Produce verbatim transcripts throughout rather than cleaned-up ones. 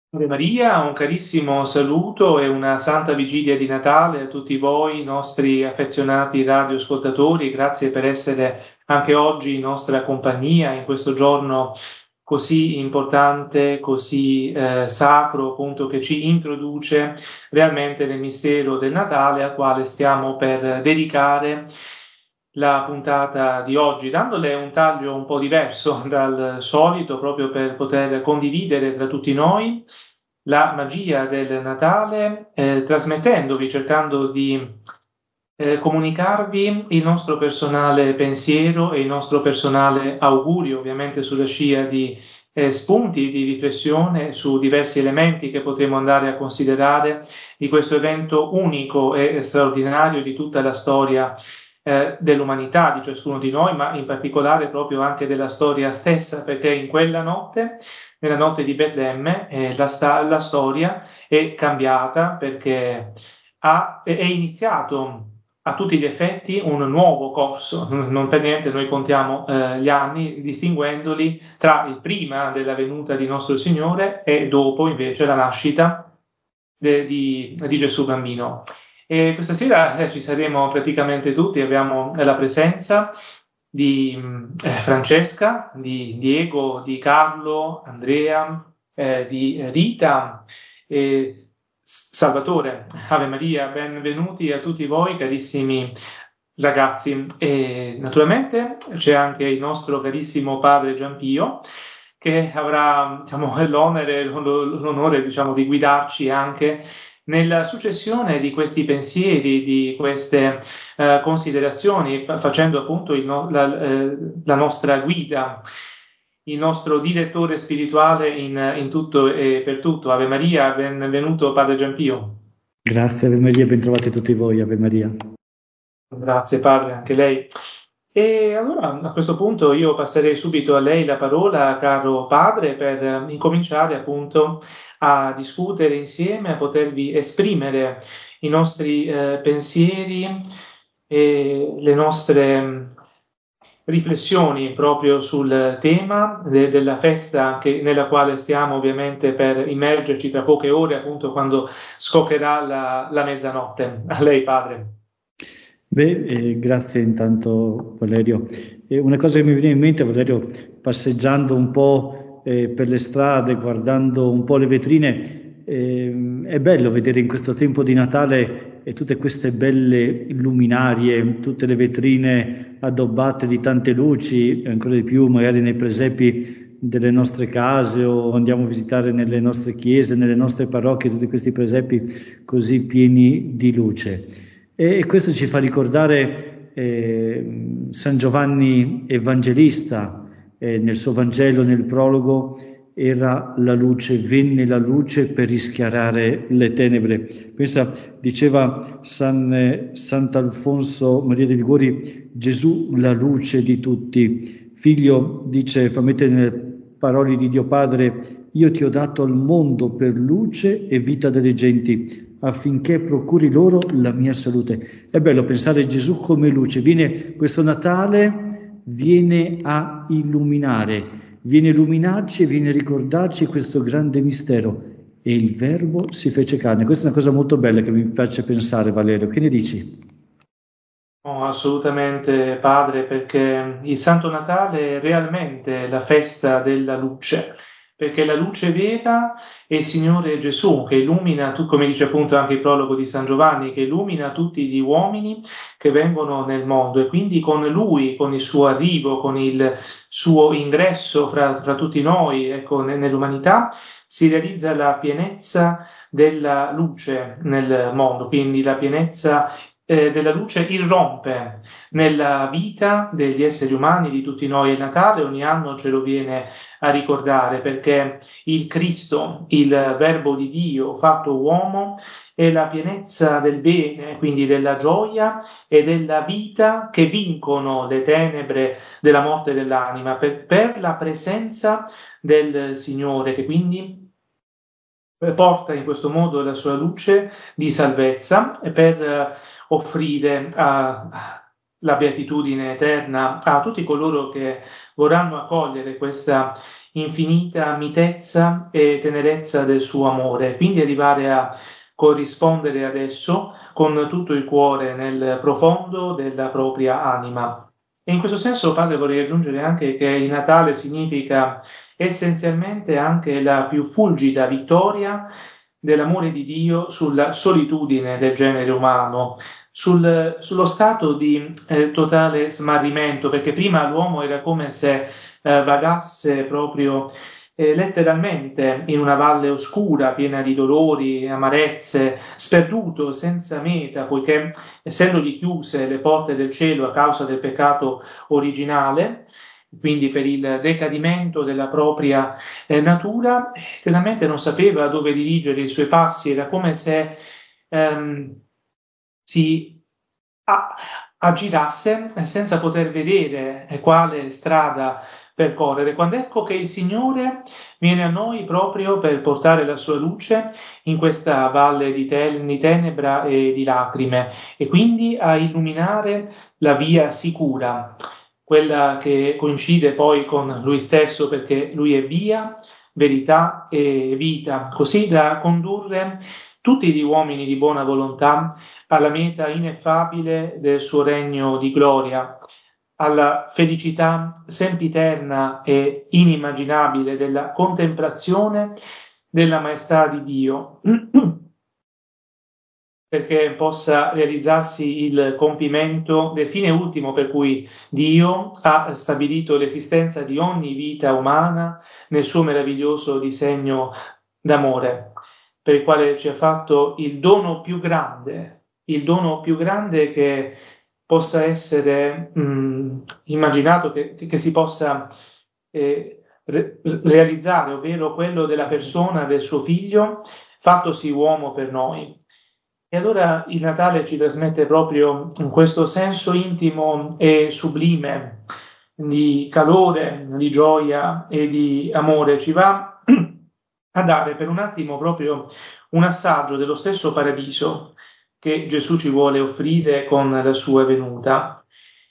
Ave Maria, un carissimo saluto e una santa vigilia di Natale a tutti voi, nostri affezionati radioascoltatori. Grazie per essere anche oggi in nostra compagnia in questo giorno così importante, così eh, sacro, appunto, che ci introduce realmente nel mistero del Natale, al quale stiamo per dedicare la puntata di oggi, dandole un taglio un po' diverso dal solito, proprio per poter condividere tra tutti noi la magia del Natale, eh, trasmettendovi, cercando di eh, comunicarvi il nostro personale pensiero e il nostro personale augurio, ovviamente sulla scia di eh, spunti di riflessione su diversi elementi che potremo andare a considerare di questo evento unico e straordinario di tutta la storia eh, dell'umanità, di ciascuno di noi, ma in particolare proprio anche della storia stessa, perché in quella notte, nella notte di Betlemme, eh, la, sta- la storia è cambiata perché ha, è iniziato a tutti gli effetti un nuovo corso. Non per niente noi contiamo eh, gli anni distinguendoli tra il prima della venuta di nostro Signore e dopo invece la nascita de- di, di Gesù bambino. E questa sera eh, ci saremo praticamente tutti, abbiamo eh, la presenza di eh, Francesca, di Diego, di Carlo, Andrea, eh, di Rita e Salvatore. Ave Maria, benvenuti a tutti voi, carissimi ragazzi. E naturalmente c'è anche il nostro carissimo padre Giampio, che avrà, diciamo, l'onere, l'onore, diciamo, di guidarci anche nella successione di questi pensieri, di queste eh, considerazioni, fa- facendo appunto il no- la, eh, la nostra guida, il nostro direttore spirituale in, in tutto e per tutto. Ave Maria, benvenuto Padre Giampio. Grazie Ave Maria, bentrovati tutti voi, Ave Maria. Grazie Padre, anche lei. E allora a questo punto io passerei subito a lei la parola, caro Padre, per eh, incominciare appunto a discutere insieme, a potervi esprimere i nostri eh, pensieri e le nostre mh, riflessioni proprio sul tema de- della festa che- nella quale stiamo ovviamente per immergerci tra poche ore, appunto quando scoccherà la, la mezzanotte. A lei, Padre. Beh, eh, grazie intanto Valerio. E una cosa che mi viene in mente, Valerio, passeggiando un po' eh, per le strade, guardando un po' le vetrine, ehm, è bello vedere in questo tempo di Natale e tutte queste belle luminarie, tutte le vetrine addobbate di tante luci, ancora di più magari nei presepi delle nostre case o andiamo a visitare nelle nostre chiese, nelle nostre parrocchie, tutti questi presepi così pieni di luce. E questo ci fa ricordare eh, San Giovanni Evangelista, eh, nel suo Vangelo, nel prologo, era la luce, venne la luce per rischiarare le tenebre. Pensa, diceva San, eh, Sant'Alfonso Maria de' Liguori, Gesù la luce di tutti. Figlio, dice, fa mettere nelle parole di Dio Padre, io ti ho dato al mondo per luce e vita delle genti, affinché procuri loro la mia salute. È bello pensare a Gesù come luce. Viene questo Natale, viene a illuminare, viene a illuminarci e viene a ricordarci questo grande mistero. E il Verbo si fece carne. Questa è una cosa molto bella che mi piace pensare, Valerio. Che ne dici? Oh, assolutamente padre, perché il Santo Natale è realmente la festa della luce, perché la luce vera è il Signore Gesù che illumina, tu- come dice appunto anche il prologo di San Giovanni, che illumina tutti gli uomini che vengono nel mondo e quindi con Lui, con il suo arrivo, con il suo ingresso fra, fra tutti noi, ecco, ne- nell'umanità, si realizza la pienezza della luce nel mondo, quindi la pienezza eh, della luce irrompe nella vita degli esseri umani, di tutti noi. Il Natale ogni anno ce lo viene a ricordare perché il Cristo, il Verbo di Dio fatto uomo, è la pienezza del bene, quindi della gioia e della vita che vincono le tenebre della morte dell'anima per, per la presenza del Signore, che quindi porta in questo modo la sua luce di salvezza per offrire a, la beatitudine eterna a tutti coloro che vorranno accogliere questa infinita mitezza e tenerezza del suo amore, quindi arrivare a corrispondere ad esso con tutto il cuore nel profondo della propria anima. E in questo senso, padre, vorrei aggiungere anche che il Natale significa essenzialmente anche la più fulgida vittoria dell'amore di Dio sulla solitudine del genere umano, sul, sullo stato di eh, totale smarrimento, perché prima l'uomo era come se eh, vagasse proprio eh, letteralmente in una valle oscura, piena di dolori, amarezze, sperduto, senza meta, poiché essendogli chiuse le porte del cielo a causa del peccato originale, quindi per il decadimento della propria eh, natura, veramente non sapeva dove dirigere i suoi passi, era come se ehm, si a- aggirasse senza poter vedere quale strada percorrere, quando ecco che il Signore viene a noi proprio per portare la sua luce in questa valle di, tel- di tenebra e di lacrime, e quindi a illuminare la via sicura, quella che coincide poi con Lui stesso, perché Lui è via, verità e vita, così da condurre tutti gli uomini di buona volontà alla meta ineffabile del suo regno di gloria, alla felicità sempiterna e inimmaginabile della contemplazione della maestà di Dio, perché possa realizzarsi il compimento del fine ultimo per cui Dio ha stabilito l'esistenza di ogni vita umana nel suo meraviglioso disegno d'amore, per il quale ci ha fatto il dono più grande, il dono più grande che possa essere mh, immaginato, che, che si possa eh, re- realizzare, ovvero quello della persona del suo figlio, fattosi uomo per noi. E allora il Natale ci trasmette proprio questo senso intimo e sublime di calore, di gioia e di amore. Ci va a dare per un attimo proprio un assaggio dello stesso paradiso che Gesù ci vuole offrire con la sua venuta.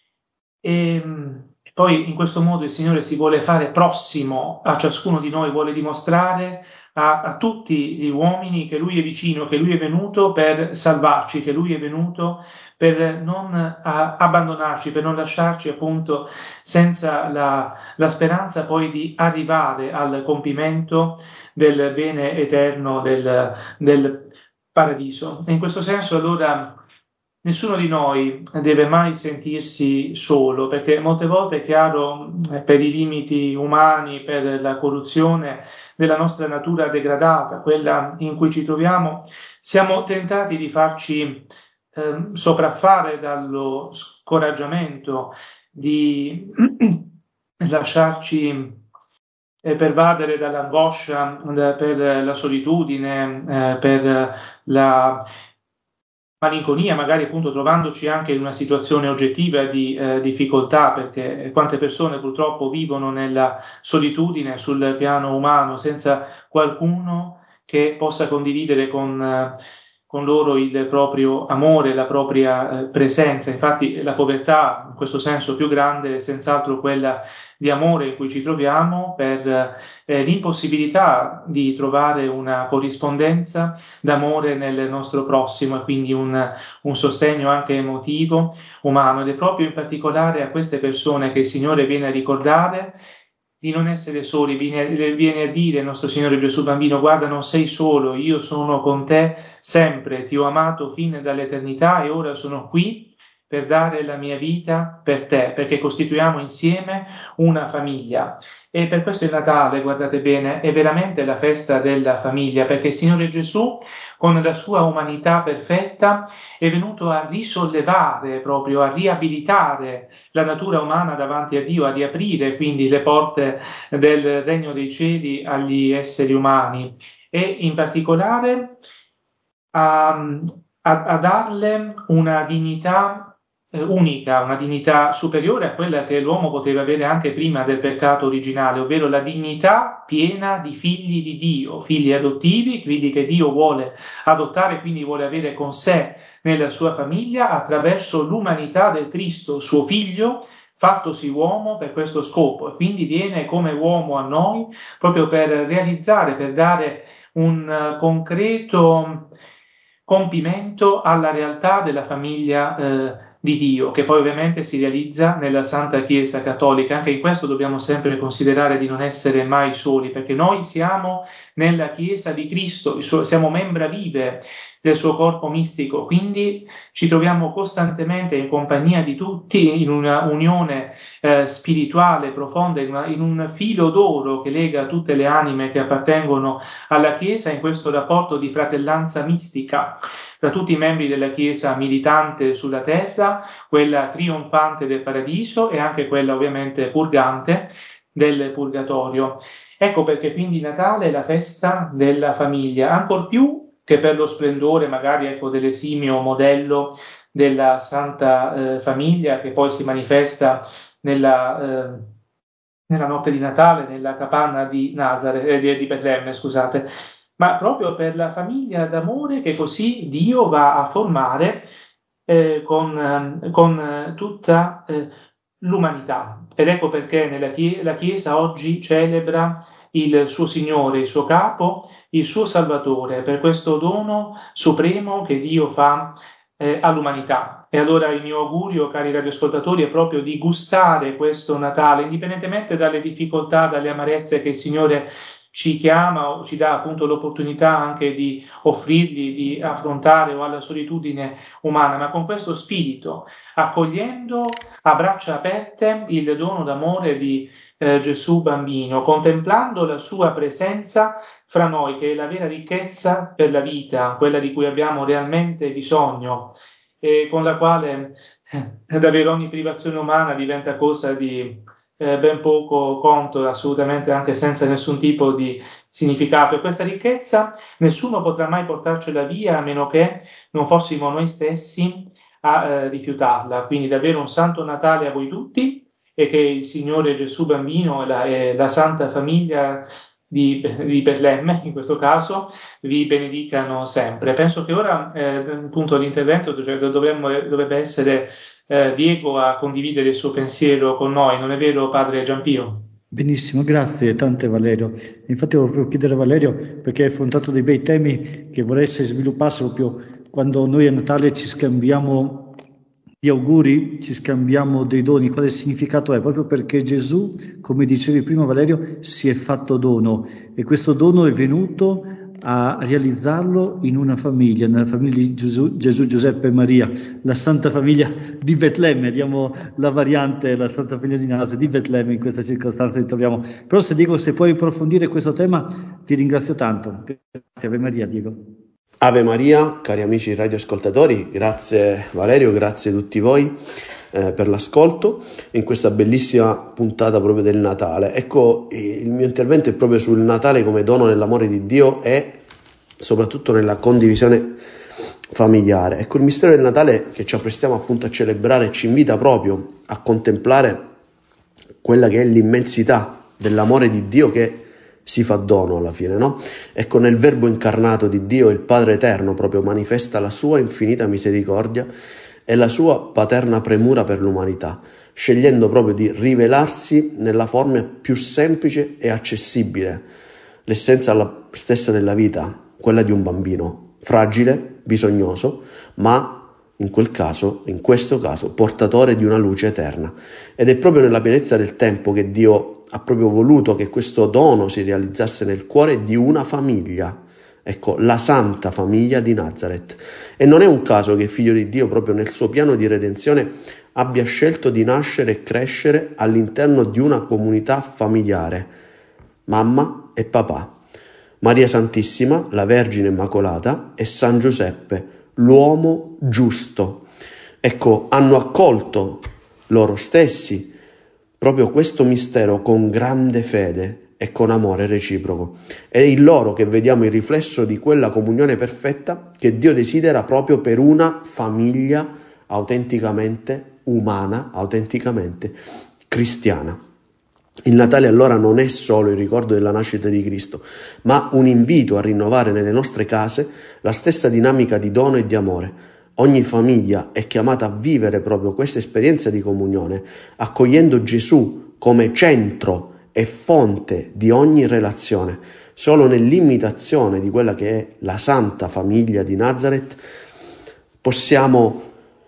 E poi in questo modo il Signore si vuole fare prossimo a ciascuno di noi, vuole dimostrare a, a tutti gli uomini che Lui è vicino, che Lui è venuto per salvarci, che Lui è venuto per non a, abbandonarci, per non lasciarci appunto senza la, la speranza poi di arrivare al compimento del bene eterno del, del paradiso. E in questo senso allora nessuno di noi deve mai sentirsi solo, perché molte volte è chiaro, eh, per i limiti umani, per la corruzione della nostra natura degradata, quella in cui ci troviamo, siamo tentati di farci eh, sopraffare dallo scoraggiamento, di lasciarci eh, pervadere dall'angoscia, da, per la solitudine, eh, per la malinconia, magari appunto trovandoci anche in una situazione oggettiva di eh, difficoltà, perché quante persone purtroppo vivono nella solitudine sul piano umano, senza qualcuno che possa condividere con, eh, con loro il proprio amore, la propria eh, presenza. Infatti la povertà, in questo senso più grande, è senz'altro quella di amore in cui ci troviamo, per eh, l'impossibilità di trovare una corrispondenza d'amore nel nostro prossimo, e quindi un, un sostegno anche emotivo, umano. Ed è proprio in particolare a queste persone che il Signore viene a ricordare di non essere soli, viene, viene a dire il nostro Signore Gesù bambino: guarda, non sei solo, io sono con te sempre, ti ho amato fin dall'eternità e ora sono qui per dare la mia vita per te, perché costituiamo insieme una famiglia. E per questo il Natale, guardate bene, è veramente la festa della famiglia, perché il Signore Gesù, con la sua umanità perfetta, è venuto a risollevare, proprio a riabilitare la natura umana davanti a Dio, a riaprire quindi le porte del regno dei cieli agli esseri umani, e in particolare a, a, a darle una dignità eh, unica, una dignità superiore a quella che l'uomo poteva avere anche prima del peccato originale, ovvero la dignità piena di figli di Dio, figli adottivi, figli che Dio vuole adottare, quindi vuole avere con sé nella sua famiglia attraverso l'umanità del Cristo, suo figlio, fattosi uomo per questo scopo, e quindi viene come uomo a noi proprio per realizzare, per dare un uh, concreto compimento alla realtà della famiglia eh, di Dio, che poi ovviamente si realizza nella Santa Chiesa Cattolica. Anche in questo dobbiamo sempre considerare di non essere mai soli, perché noi siamo nella Chiesa di Cristo, il suo, siamo membra vive del suo corpo mistico, quindi ci troviamo costantemente in compagnia di tutti, in una unione eh, spirituale profonda, in, una, in un filo d'oro che lega tutte le anime che appartengono alla Chiesa, in questo rapporto di fratellanza mistica tra tutti i membri della Chiesa militante sulla terra, quella trionfante del paradiso e anche quella ovviamente purgante del purgatorio. Ecco perché quindi Natale è la festa della famiglia, ancor più che per lo splendore magari ecco, dell'esimio modello della Santa eh, Famiglia che poi si manifesta nella, eh, nella notte di Natale, nella capanna di Nazareth, eh, di, di Betlemme, scusate, ma proprio per la famiglia d'amore che così Dio va a formare eh, con, eh, con eh, tutta eh, l'umanità. Ed ecco perché nella chie- la Chiesa oggi celebra il suo Signore, il suo Capo, il suo Salvatore, per questo dono supremo che Dio fa eh, all'umanità. E allora il mio augurio, cari radioascoltatori, è proprio di gustare questo Natale, indipendentemente dalle difficoltà, dalle amarezze che il Signore ci chiama o ci dà appunto l'opportunità anche di offrirgli, di affrontare o alla solitudine umana, ma con questo spirito, accogliendo a braccia aperte il dono d'amore di eh, Gesù bambino, contemplando la sua presenza fra noi, che è la vera ricchezza per la vita, quella di cui abbiamo realmente bisogno e con la quale eh, davvero ogni privazione umana diventa cosa di Eh, ben poco conto, assolutamente anche senza nessun tipo di significato. E questa ricchezza nessuno potrà mai portarcela via a meno che non fossimo noi stessi a eh, rifiutarla. Quindi davvero un santo Natale a voi tutti e che il Signore Gesù bambino e la, e la Santa Famiglia di, di Betlemme, in questo caso, vi benedicano sempre. Penso che ora eh, appunto l'intervento cioè, dovremmo, dovrebbe essere Eh, Diego a condividere il suo pensiero con noi, non è vero padre Giampio? Benissimo, grazie tante Valerio. Infatti volevo proprio chiedere a Valerio perché hai affrontato dei bei temi che vorrei si sviluppassero proprio quando noi a Natale ci scambiamo di auguri, ci scambiamo dei doni. Quale significato è? Proprio perché Gesù, come dicevi prima Valerio, si è fatto dono e questo dono è venuto a realizzarlo in una famiglia, nella famiglia di Gesù, Gesù, Giuseppe e Maria, la Santa Famiglia di Betlemme, diamo la variante, la Santa Famiglia di Nazareth, di Betlemme in questa circostanza ci troviamo. Però se Diego, se puoi approfondire questo tema, ti ringrazio tanto. Grazie, Ave Maria, Diego. Ave Maria, cari amici radioascoltatori, grazie Valerio, grazie a tutti voi eh, per l'ascolto in questa bellissima puntata proprio del Natale. Ecco, il mio intervento è proprio sul Natale come dono dell'amore di Dio e soprattutto nella condivisione familiare. Ecco, il mistero del Natale che ci apprestiamo appunto a celebrare ci invita proprio a contemplare quella che è l'immensità dell'amore di Dio che si fa dono alla fine, no? Ecco, nel Verbo incarnato di Dio, il Padre Eterno proprio manifesta la sua infinita misericordia e la sua paterna premura per l'umanità, scegliendo proprio di rivelarsi nella forma più semplice e accessibile, l'essenza stessa della vita, quella di un bambino, fragile, bisognoso, ma in quel caso, in questo caso, portatore di una luce eterna. Ed è proprio nella pienezza del tempo che Dio ha proprio voluto che questo dono si realizzasse nel cuore di una famiglia, ecco, la Santa Famiglia di Nazareth. E non è un caso che il Figlio di Dio, proprio nel suo piano di redenzione, abbia scelto di nascere e crescere all'interno di una comunità familiare, mamma e papà, Maria Santissima, la Vergine Immacolata, e San Giuseppe, l'uomo giusto. Ecco, hanno accolto loro stessi proprio questo mistero con grande fede e con amore reciproco. È in loro che vediamo il riflesso di quella comunione perfetta che Dio desidera proprio per una famiglia autenticamente umana, autenticamente cristiana. Il Natale allora non è solo il ricordo della nascita di Cristo, ma un invito a rinnovare nelle nostre case la stessa dinamica di dono e di amore. Ogni famiglia è chiamata a vivere proprio questa esperienza di comunione, accogliendo Gesù come centro e fonte di ogni relazione. Solo nell'imitazione di quella che è la santa famiglia di Nazareth possiamo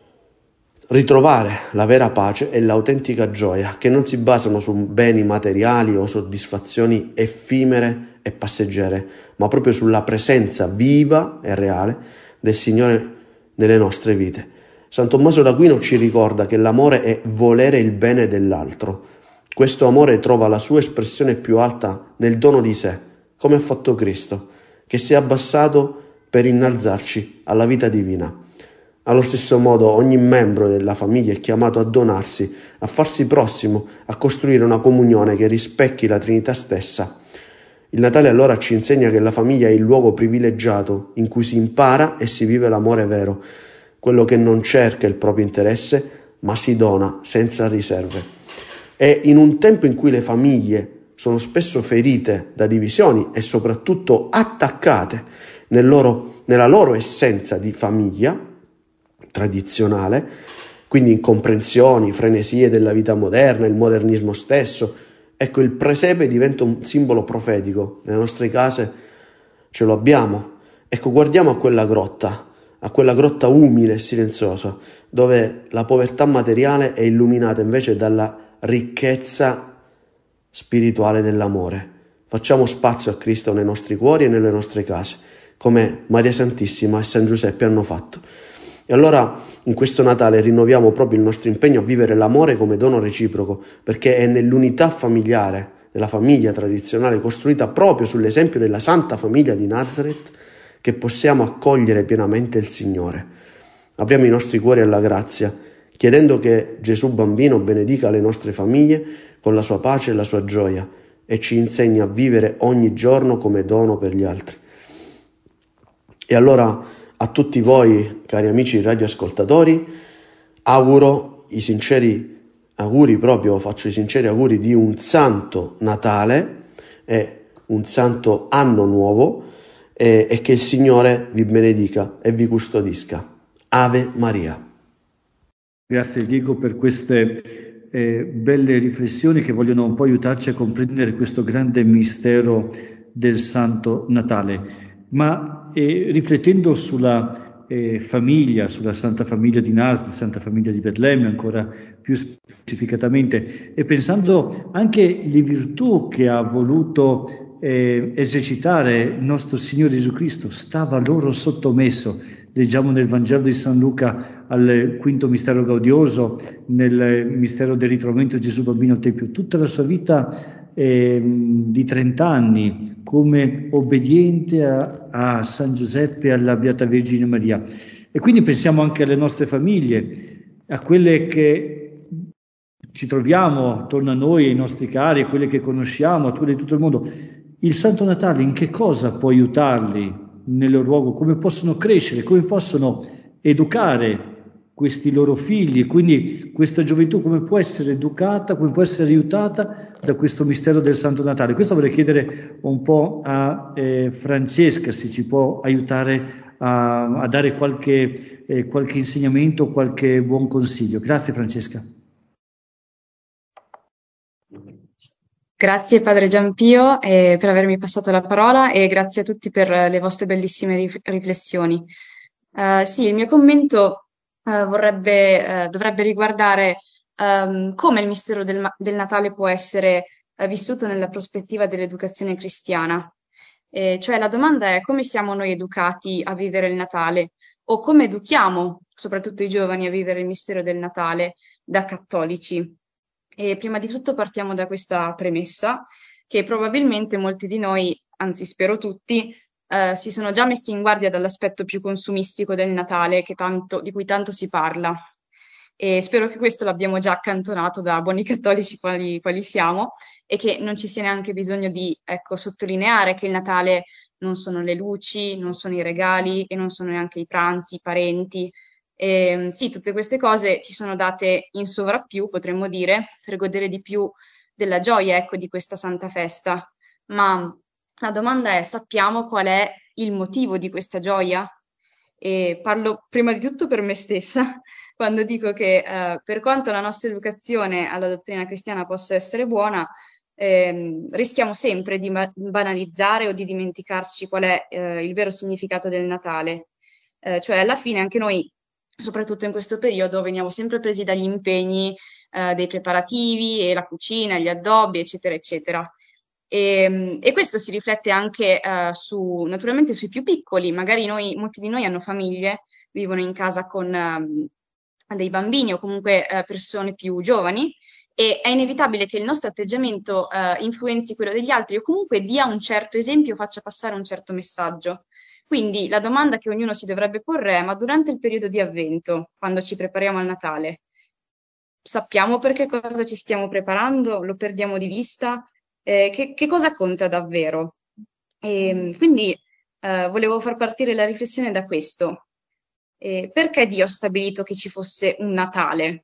ritrovare la vera pace e l'autentica gioia che non si basano su beni materiali o soddisfazioni effimere e passeggere, ma proprio sulla presenza viva e reale del Signore nelle nostre vite. San Tommaso d'Aquino ci ricorda che l'amore è volere il bene dell'altro. Questo amore trova la sua espressione più alta nel dono di sé, come ha fatto Cristo, che si è abbassato per innalzarci alla vita divina. Allo stesso modo ogni membro della famiglia è chiamato a donarsi, a farsi prossimo, a costruire una comunione che rispecchi la Trinità stessa. Il Natale allora ci insegna che la famiglia è il luogo privilegiato in cui si impara e si vive l'amore vero, quello che non cerca il proprio interesse, ma si dona senza riserve. E in un tempo in cui le famiglie sono spesso ferite da divisioni e soprattutto attaccate nel loro, nella loro essenza di famiglia tradizionale, quindi incomprensioni, frenesie della vita moderna, il modernismo stesso, ecco, il presepe diventa un simbolo profetico. Nelle nostre case ce lo abbiamo. Ecco, guardiamo a quella grotta, a quella grotta umile e silenziosa, dove la povertà materiale è illuminata invece dalla ricchezza spirituale dell'amore. Facciamo spazio a Cristo nei nostri cuori e nelle nostre case, come Maria Santissima e San Giuseppe hanno fatto. E allora in questo Natale rinnoviamo proprio il nostro impegno a vivere l'amore come dono reciproco, perché è nell'unità familiare, nella famiglia tradizionale costruita proprio sull'esempio della Santa Famiglia di Nazareth, che possiamo accogliere pienamente il Signore. Apriamo i nostri cuori alla grazia, chiedendo che Gesù Bambino benedica le nostre famiglie con la sua pace e la sua gioia e ci insegni a vivere ogni giorno come dono per gli altri. E allora a tutti voi, cari amici radioascoltatori, auguro i sinceri auguri, proprio faccio i sinceri auguri di un santo Natale e un santo anno nuovo e, e che il Signore vi benedica e vi custodisca. Ave Maria. Grazie Diego per queste eh, belle riflessioni che vogliono un po' aiutarci a comprendere questo grande mistero del Santo Natale. Ma eh, riflettendo sulla eh, famiglia, sulla Santa Famiglia di Nazareth, Santa Famiglia di Betlemme, ancora più specificatamente, e pensando anche alle virtù che ha voluto eh, esercitare il nostro Signore Gesù Cristo, stava loro sottomesso. Leggiamo nel Vangelo di San Luca al quinto mistero gaudioso, nel mistero del ritrovamento di Gesù Bambino al Tempio, tutta la sua vita Eh, di trenta anni come obbediente a, a San Giuseppe e alla Beata Vergine Maria. E quindi pensiamo anche alle nostre famiglie, a quelle che ci troviamo attorno a noi, ai nostri cari, a quelle che conosciamo, a quelle di tutto il mondo. Il Santo Natale in che cosa può aiutarli nel loro luogo? Come possono crescere? Come possono educare questi loro figli? Quindi questa gioventù come può essere educata, come può essere aiutata da questo mistero del Santo Natale? Questo vorrei chiedere un po' a eh, Francesca, se ci può aiutare a, a dare qualche, eh, qualche insegnamento, qualche buon consiglio. Grazie Francesca. Grazie Padre Giampio eh, per avermi passato la parola e grazie a tutti per le vostre bellissime rif- riflessioni. Uh, sì, il mio commento uh, vorrebbe, uh, dovrebbe riguardare um, come il mistero del, ma- del Natale può essere uh, vissuto nella prospettiva dell'educazione cristiana. Eh, cioè la domanda è come siamo noi educati a vivere il Natale o come educhiamo soprattutto i giovani a vivere il mistero del Natale da cattolici. E prima di tutto partiamo da questa premessa che probabilmente molti di noi, anzi spero tutti, eh, si sono già messi in guardia dall'aspetto più consumistico del Natale che tanto, di cui tanto si parla. E spero che questo l'abbiamo già accantonato da buoni cattolici quali, quali siamo e che non ci sia neanche bisogno di, ecco, sottolineare che il Natale non sono le luci, non sono i regali e non sono neanche i pranzi, i parenti E, sì, tutte queste cose ci sono date in sovrappiù, potremmo dire, per godere di più della gioia, ecco, di questa santa festa. Ma la domanda è, sappiamo qual è il motivo di questa gioia? E parlo prima di tutto per me stessa, quando dico che eh, per quanto la nostra educazione alla dottrina cristiana possa essere buona, ehm, rischiamo sempre di ma- banalizzare o di dimenticarci qual è eh, il vero significato del Natale. Eh, cioè, alla fine anche noi, soprattutto in questo periodo, veniamo sempre presi dagli impegni eh, dei preparativi e la cucina, gli addobbi, eccetera, eccetera. E, e questo si riflette anche eh, su, naturalmente sui più piccoli, magari noi, molti di noi hanno famiglie, vivono in casa con ehm, dei bambini o comunque eh, persone più giovani e è inevitabile che il nostro atteggiamento eh, influenzi quello degli altri o comunque dia un certo esempio, faccia passare un certo messaggio. Quindi la domanda che ognuno si dovrebbe porre è: ma durante il periodo di Avvento, quando ci prepariamo al Natale, sappiamo per che cosa ci stiamo preparando? Lo perdiamo di vista? Eh, che, che cosa conta davvero? E, quindi eh, volevo far partire la riflessione da questo. Eh, perché Dio ha stabilito che ci fosse un Natale,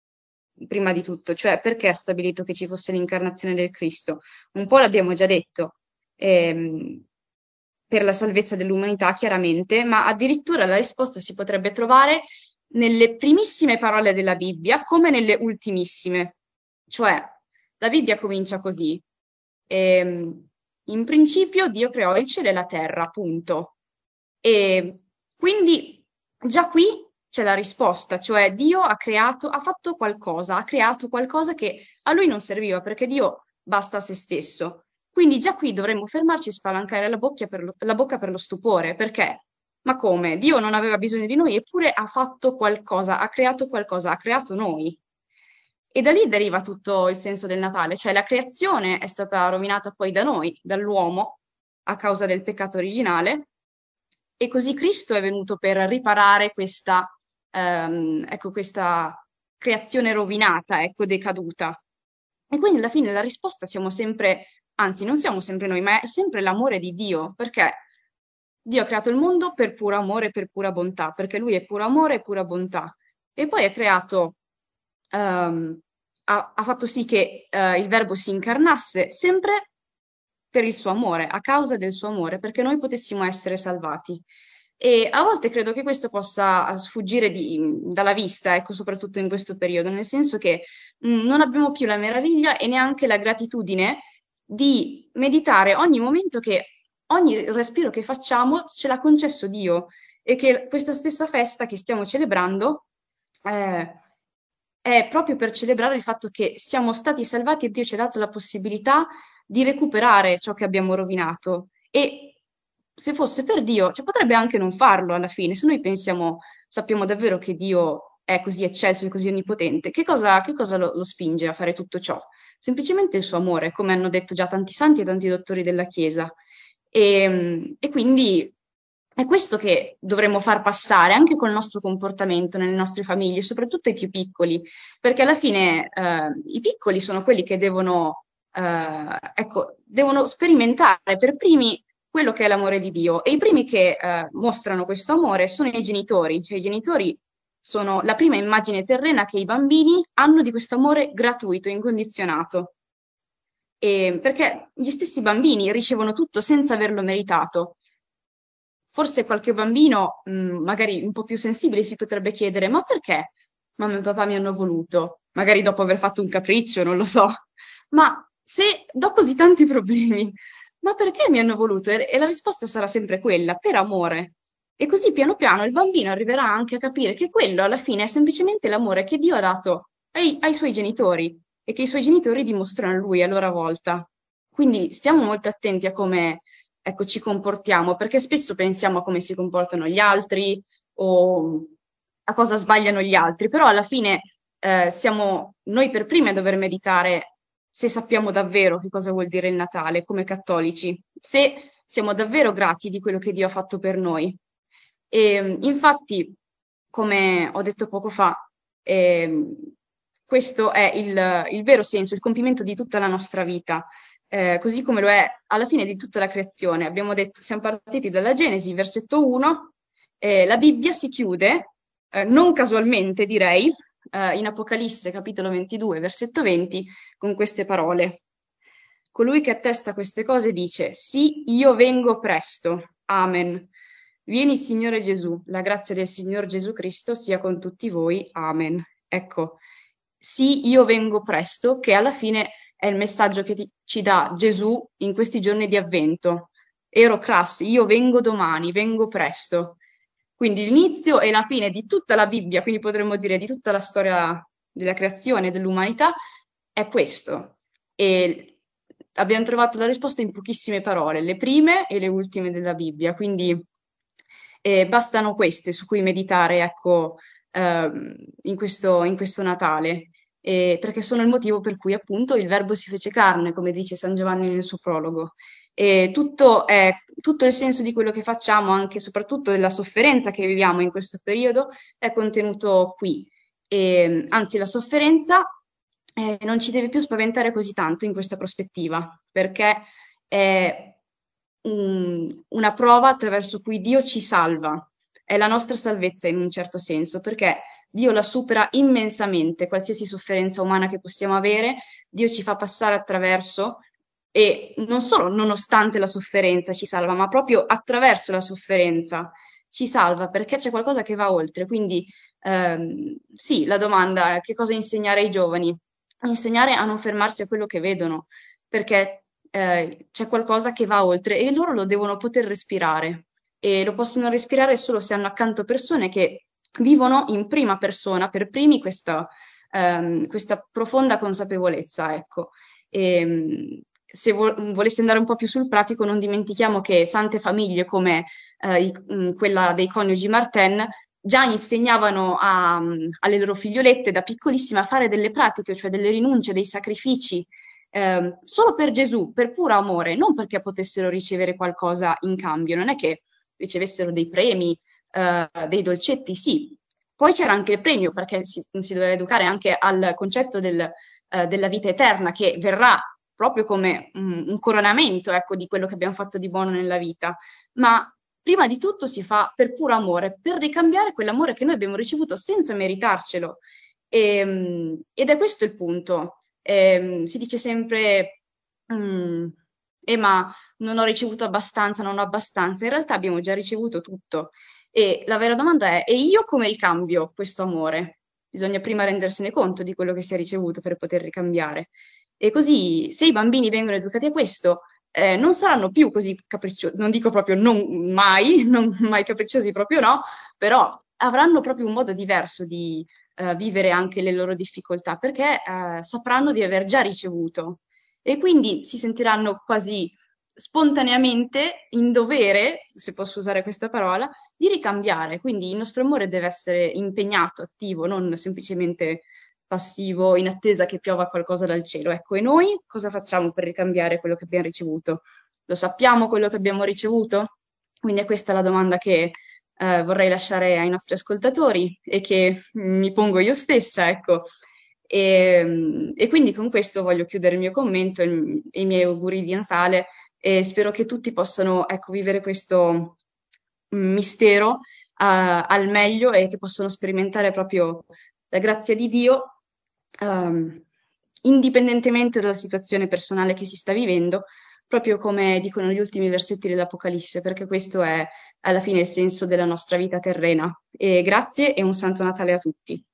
prima di tutto? Cioè, perché ha stabilito che ci fosse l'incarnazione del Cristo? Un po' l'abbiamo già detto, ehm, per la salvezza dell'umanità, chiaramente, ma addirittura la risposta si potrebbe trovare nelle primissime parole della Bibbia, come nelle ultimissime. Cioè, la Bibbia comincia così. Ehm, in principio Dio creò il cielo e la terra, punto. E quindi già qui c'è la risposta, cioè Dio ha creato, ha fatto qualcosa, ha creato qualcosa che a lui non serviva, perché Dio basta a se stesso. Quindi già qui dovremmo fermarci e spalancare la bocca per lo, la bocca per lo stupore, perché? Ma come? Dio non aveva bisogno di noi, eppure ha fatto qualcosa, ha creato qualcosa, ha creato noi. E da lì deriva tutto il senso del Natale, cioè la creazione è stata rovinata poi da noi, dall'uomo, a causa del peccato originale, e così Cristo è venuto per riparare questa, ehm, ecco, questa creazione rovinata, ecco, decaduta. E quindi alla fine la risposta siamo sempre, anzi non siamo sempre noi, ma è sempre l'amore di Dio, perché Dio ha creato il mondo per puro amore e per pura bontà, perché Lui è puro amore e pura bontà. E poi ha creato, ehm, ha, ha fatto sì che eh, il Verbo si incarnasse sempre per il suo amore, a causa del suo amore, perché noi potessimo essere salvati. E a volte credo che questo possa sfuggire di- dalla vista, ecco, soprattutto in questo periodo, nel senso che mh, non abbiamo più la meraviglia e neanche la gratitudine di meditare ogni momento che, ogni respiro che facciamo ce l'ha concesso Dio e che questa stessa festa che stiamo celebrando eh, è proprio per celebrare il fatto che siamo stati salvati e Dio ci ha dato la possibilità di recuperare ciò che abbiamo rovinato. E se fosse per Dio, cioè potrebbe anche non farlo alla fine. Se noi pensiamo, sappiamo davvero che Dio è così eccelso e così onnipotente, che cosa, che cosa lo, lo spinge a fare tutto ciò? Semplicemente il suo amore, come hanno detto già tanti santi e tanti dottori della Chiesa. E, e quindi è questo che dovremmo far passare anche col nostro comportamento nelle nostre famiglie, soprattutto ai più piccoli, perché alla fine eh, i piccoli sono quelli che devono, eh, ecco, devono sperimentare per primi quello che è l'amore di Dio e i primi che eh, mostrano questo amore sono i genitori, cioè i genitori sono la prima immagine terrena che i bambini hanno di questo amore gratuito, incondizionato. E perché gli stessi bambini ricevono tutto senza averlo meritato. Forse qualche bambino, mh, magari un po' più sensibile, si potrebbe chiedere: ma perché mamma e papà mi hanno voluto? Magari dopo aver fatto un capriccio, non lo so. Ma se do così tanti problemi, ma perché mi hanno voluto? E, e la risposta sarà sempre quella: per amore. E così piano piano il bambino arriverà anche a capire che quello alla fine è semplicemente l'amore che Dio ha dato ai, ai suoi genitori e che i suoi genitori dimostrano a lui a loro volta. Quindi stiamo molto attenti a come, ecco, ci comportiamo, perché spesso pensiamo a come si comportano gli altri o a cosa sbagliano gli altri, però alla fine eh, siamo noi per primi a dover meditare se sappiamo davvero che cosa vuol dire il Natale come cattolici, se siamo davvero grati di quello che Dio ha fatto per noi. E, infatti, come ho detto poco fa, ehm, questo è il, il vero senso, il compimento di tutta la nostra vita, eh, così come lo è alla fine di tutta la creazione. Abbiamo detto, siamo partiti dalla Genesi, versetto uno, eh, la Bibbia si chiude eh, non casualmente direi, eh, in Apocalisse capitolo ventidue, versetto venti, con queste parole. Colui che attesta queste cose dice: sì, io vengo presto. Amen. Vieni, Signore Gesù, la grazia del Signor Gesù Cristo sia con tutti voi. Amen. Ecco, sì, io vengo presto, che alla fine è il messaggio che ti- ci dà Gesù in questi giorni di Avvento. Ero cras, io vengo domani, vengo presto. Quindi l'inizio e la fine di tutta la Bibbia, quindi potremmo dire di tutta la storia della creazione, dell'umanità, è questo. E abbiamo trovato la risposta in pochissime parole, le prime e le ultime della Bibbia, quindi eh, bastano queste su cui meditare, ecco, ehm, in questo, in questo Natale, eh, perché sono il motivo per cui appunto il Verbo si fece carne, come dice San Giovanni nel suo prologo. E tutto, è, tutto il senso di quello che facciamo, anche e soprattutto della sofferenza che viviamo in questo periodo, è contenuto qui. E, anzi, la sofferenza eh, non ci deve più spaventare così tanto in questa prospettiva, perché è un- una prova attraverso cui Dio ci salva. È la nostra salvezza in un certo senso, perché Dio la supera immensamente, qualsiasi sofferenza umana che possiamo avere, Dio ci fa passare attraverso e non solo nonostante la sofferenza ci salva, ma proprio attraverso la sofferenza ci salva, perché c'è qualcosa che va oltre. Quindi ehm, sì, la domanda è che cosa insegnare ai giovani? Insegnare a non fermarsi a quello che vedono, perché eh, c'è qualcosa che va oltre e loro lo devono poter respirare e lo possono respirare solo se hanno accanto persone che vivono in prima persona, per primi, questa, ehm, questa profonda consapevolezza, ecco. E, se vo- volessi andare un po' più sul pratico, non dimentichiamo che sante famiglie come eh, i- mh, quella dei coniugi Martin già insegnavano a- alle loro figliolette da piccolissime a fare delle pratiche, cioè delle rinunce, dei sacrifici, ehm, solo per Gesù, per puro amore, non perché potessero ricevere qualcosa in cambio. Non è che ricevessero dei premi, eh, dei dolcetti, sì. Poi c'era anche il premio, perché si, si doveva educare anche al concetto del, eh, della vita eterna, che verrà proprio come un, un coronamento, ecco, di quello che abbiamo fatto di buono nella vita. Ma prima di tutto si fa per puro amore, per ricambiare quell'amore che noi abbiamo ricevuto senza meritarcelo. E, ed è questo il punto. E, si dice sempre, mm, eh, ma non ho ricevuto abbastanza, non ho abbastanza. In realtà abbiamo già ricevuto tutto. E la vera domanda è, e io come ricambio questo amore? Bisogna prima rendersene conto di quello che si è ricevuto per poter ricambiare. E così, se i bambini vengono educati a questo, eh, non saranno più così capricciosi, non dico proprio non mai, non mai capricciosi proprio no, però avranno proprio un modo diverso di eh, vivere anche le loro difficoltà, perché eh, sapranno di aver già ricevuto e quindi si sentiranno quasi spontaneamente in dovere, se posso usare questa parola, di ricambiare. Quindi il nostro amore deve essere impegnato, attivo, non semplicemente passivo in attesa che piova qualcosa dal cielo. Ecco, e noi cosa facciamo per ricambiare quello che abbiamo ricevuto? Lo sappiamo quello che abbiamo ricevuto? Quindi è questa la domanda che eh, vorrei lasciare ai nostri ascoltatori e che mi pongo io stessa, ecco. E, e quindi con questo voglio chiudere il mio commento e, il- e i miei auguri di Natale e spero che tutti possano, ecco, vivere questo mistero eh, al meglio e che possano sperimentare proprio la grazia di Dio, ehm, indipendentemente dalla situazione personale che si sta vivendo, proprio come dicono gli ultimi versetti dell'Apocalisse, perché questo è alla fine il senso della nostra vita terrena. E grazie e un Santo Natale a tutti.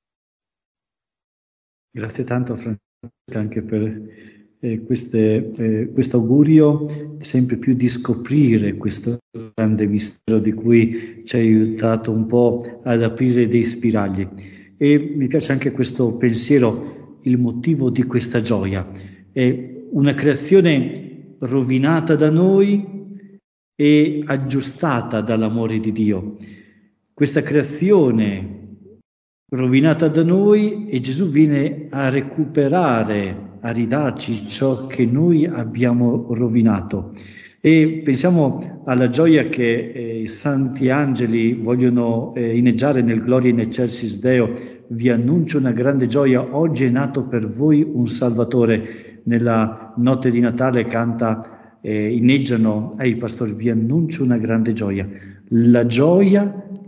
Grazie tanto Francesca anche per eh, queste, eh, questo augurio sempre più di scoprire questo grande mistero di cui ci hai aiutato un po' ad aprire dei spiragli. E mi piace anche questo pensiero, il motivo di questa gioia. È una creazione rovinata da noi e aggiustata dall'amore di Dio. Questa creazione rovinata da noi e Gesù viene a recuperare, a ridarci ciò che noi abbiamo rovinato. E pensiamo alla gioia che eh, i santi angeli vogliono eh, inneggiare nel Gloria in Excelsis Deo. Vi annuncio una grande gioia, oggi è nato per voi un Salvatore. Nella notte di Natale canta, eh, inneggiano ai pastori, vi annuncio una grande gioia. La gioia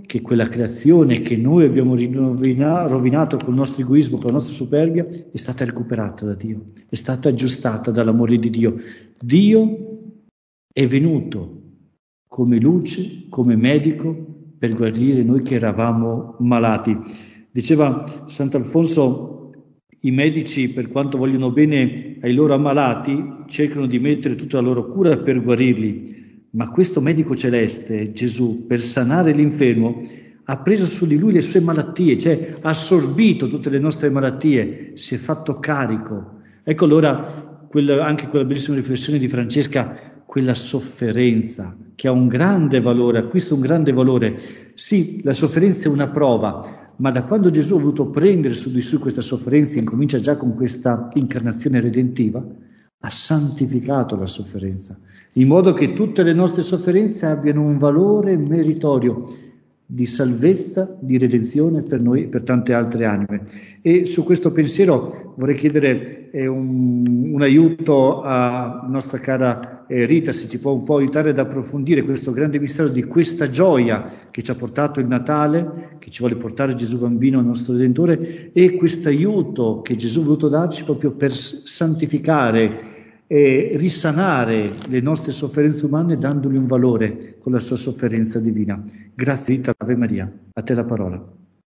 che quella creazione che noi abbiamo rovina- rovinato col nostro egoismo, con la nostra superbia, è stata recuperata da Dio, è stata aggiustata dall'amore di Dio. Dio è venuto come luce, come medico, per guarire noi che eravamo malati. Diceva Sant'Alfonso, i medici, per quanto vogliono bene ai loro ammalati, cercano di mettere tutta la loro cura per guarirli, ma questo medico celeste, Gesù, per sanare l'infermo, ha preso su di lui le sue malattie, cioè ha assorbito tutte le nostre malattie, si è fatto carico. Ecco allora quella, anche quella bellissima riflessione di Francesca, quella sofferenza che ha un grande valore, acquista un grande valore. Sì, la sofferenza è una prova, ma da quando Gesù ha voluto prendere su di sé questa sofferenza, incomincia già con questa incarnazione redentiva, ha santificato la sofferenza, in modo che tutte le nostre sofferenze abbiano un valore meritorio di salvezza, di redenzione per noi e per tante altre anime. E su questo pensiero vorrei chiedere eh, un, un aiuto a nostra cara eh, Rita, se ci può un po' aiutare ad approfondire questo grande mistero di questa gioia che ci ha portato il Natale, che ci vuole portare Gesù Bambino, il nostro Redentore, e questo aiuto che Gesù ha voluto darci proprio per santificare e risanare le nostre sofferenze umane dandogli un valore con la sua sofferenza divina. Grazie Rita, Ave Maria. A te la parola.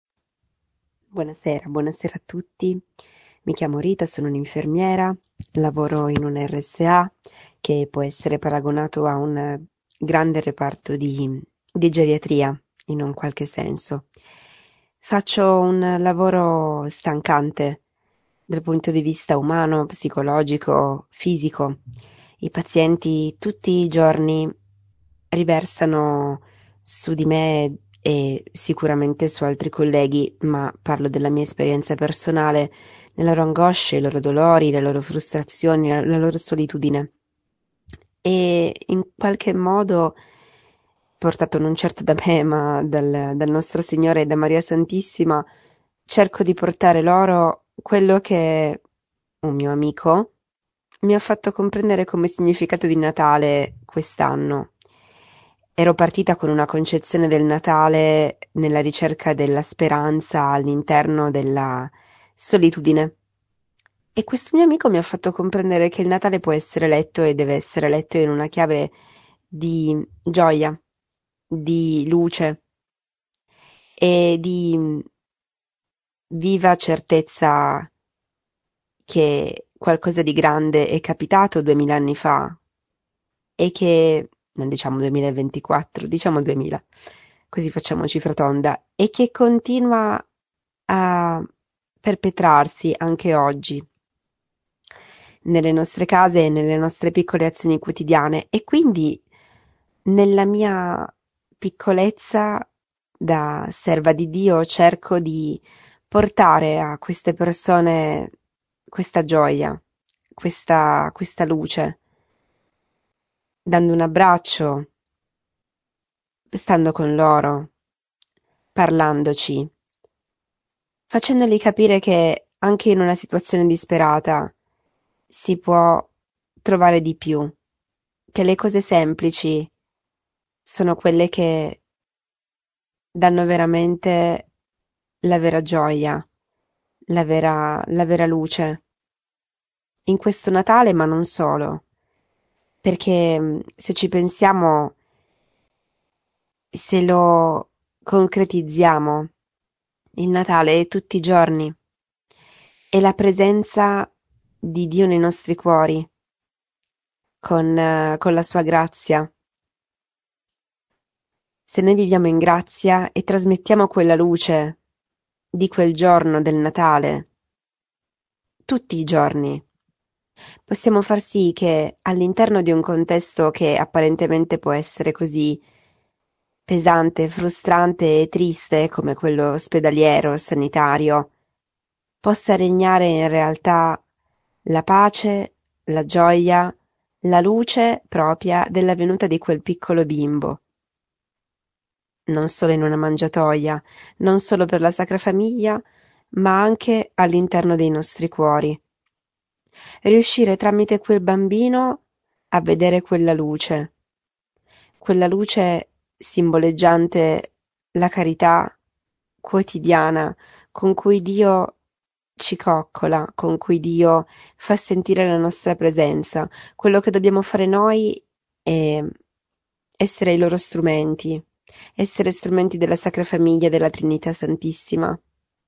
Buonasera, buonasera a tutti. Mi chiamo Rita, sono un'infermiera, lavoro in un R S A che può essere paragonato a un grande reparto di, di geriatria in un qualche senso. Faccio un lavoro stancante dal punto di vista umano, psicologico, fisico. I pazienti tutti i giorni riversano su di me e sicuramente su altri colleghi, ma parlo della mia esperienza personale, le loro angosce, i loro dolori, le loro frustrazioni, la, la loro solitudine. E in qualche modo, portato non certo da me, ma dal, dal nostro Signore e da Maria Santissima, cerco di portare loro quello che un mio amico mi ha fatto comprendere come significato di Natale quest'anno. Ero partita con una concezione del Natale nella ricerca della speranza all'interno della solitudine. E questo mio amico mi ha fatto comprendere che il Natale può essere letto e deve essere letto in una chiave di gioia, di luce e di viva certezza che qualcosa di grande è capitato duemila anni fa e che, non diciamo duemilaventiquattro, diciamo duemila, così facciamo cifra tonda, e che continua a perpetrarsi anche oggi nelle nostre case e nelle nostre piccole azioni quotidiane. E quindi nella mia piccolezza da serva di Dio cerco di portare a queste persone questa gioia, questa, questa luce, dando un abbraccio, stando con loro, parlandoci, facendoli capire che anche in una situazione disperata si può trovare di più, che le cose semplici sono quelle che danno veramente la vera gioia, la vera, la vera luce in questo Natale, ma non solo, perché se ci pensiamo, se lo concretizziamo, il Natale è tutti i giorni, è la presenza di Dio nei nostri cuori, con, eh, con la sua grazia. Se noi viviamo in grazia e trasmettiamo quella luce di quel giorno del Natale, tutti i giorni, possiamo far sì che all'interno di un contesto che apparentemente può essere così pesante, frustrante e triste come quello ospedaliero, sanitario, possa regnare in realtà la pace, la gioia, la luce propria della venuta di quel piccolo bimbo. Non solo in una mangiatoia, non solo per la Sacra Famiglia, ma anche all'interno dei nostri cuori. Riuscire tramite quel bambino a vedere quella luce, quella luce simboleggiante la carità quotidiana con cui Dio ci coccola, con cui Dio fa sentire la nostra presenza. Quello che dobbiamo fare noi è essere i loro strumenti, essere strumenti della Sacra Famiglia, della Trinità Santissima.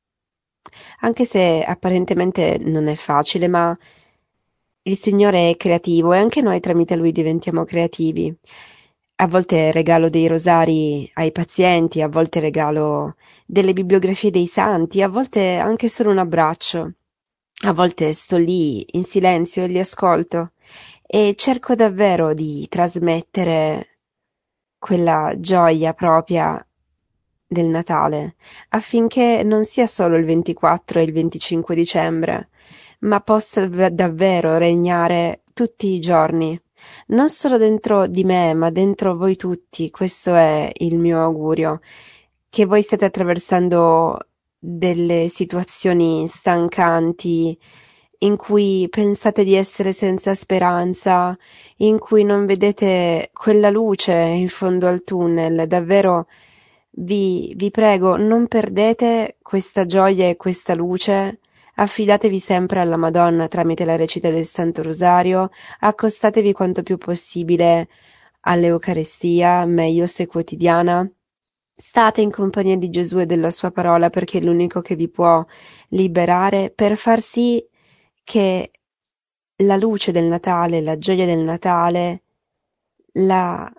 Anche se apparentemente non è facile, ma il Signore è creativo e anche noi tramite Lui diventiamo creativi. A volte regalo dei rosari ai pazienti, a volte regalo delle bibliografie dei santi, a volte anche solo un abbraccio. A volte sto lì in silenzio e li ascolto e cerco davvero di trasmettere quella gioia propria del Natale, affinché non sia solo il ventiquattro e il venticinque dicembre, ma possa davvero regnare tutti i giorni, non solo dentro di me, ma dentro voi tutti. Questo è il mio augurio, che voi stiate attraversando delle situazioni stancanti, in cui pensate di essere senza speranza, in cui non vedete quella luce in fondo al tunnel. Davvero vi, vi prego, non perdete questa gioia e questa luce. Affidatevi sempre alla Madonna tramite la recita del Santo Rosario, accostatevi quanto più possibile all'Eucarestia, meglio se quotidiana. State in compagnia di Gesù e della sua parola, perché è l'unico che vi può liberare, per far sì che la luce del Natale, la gioia del Natale, la,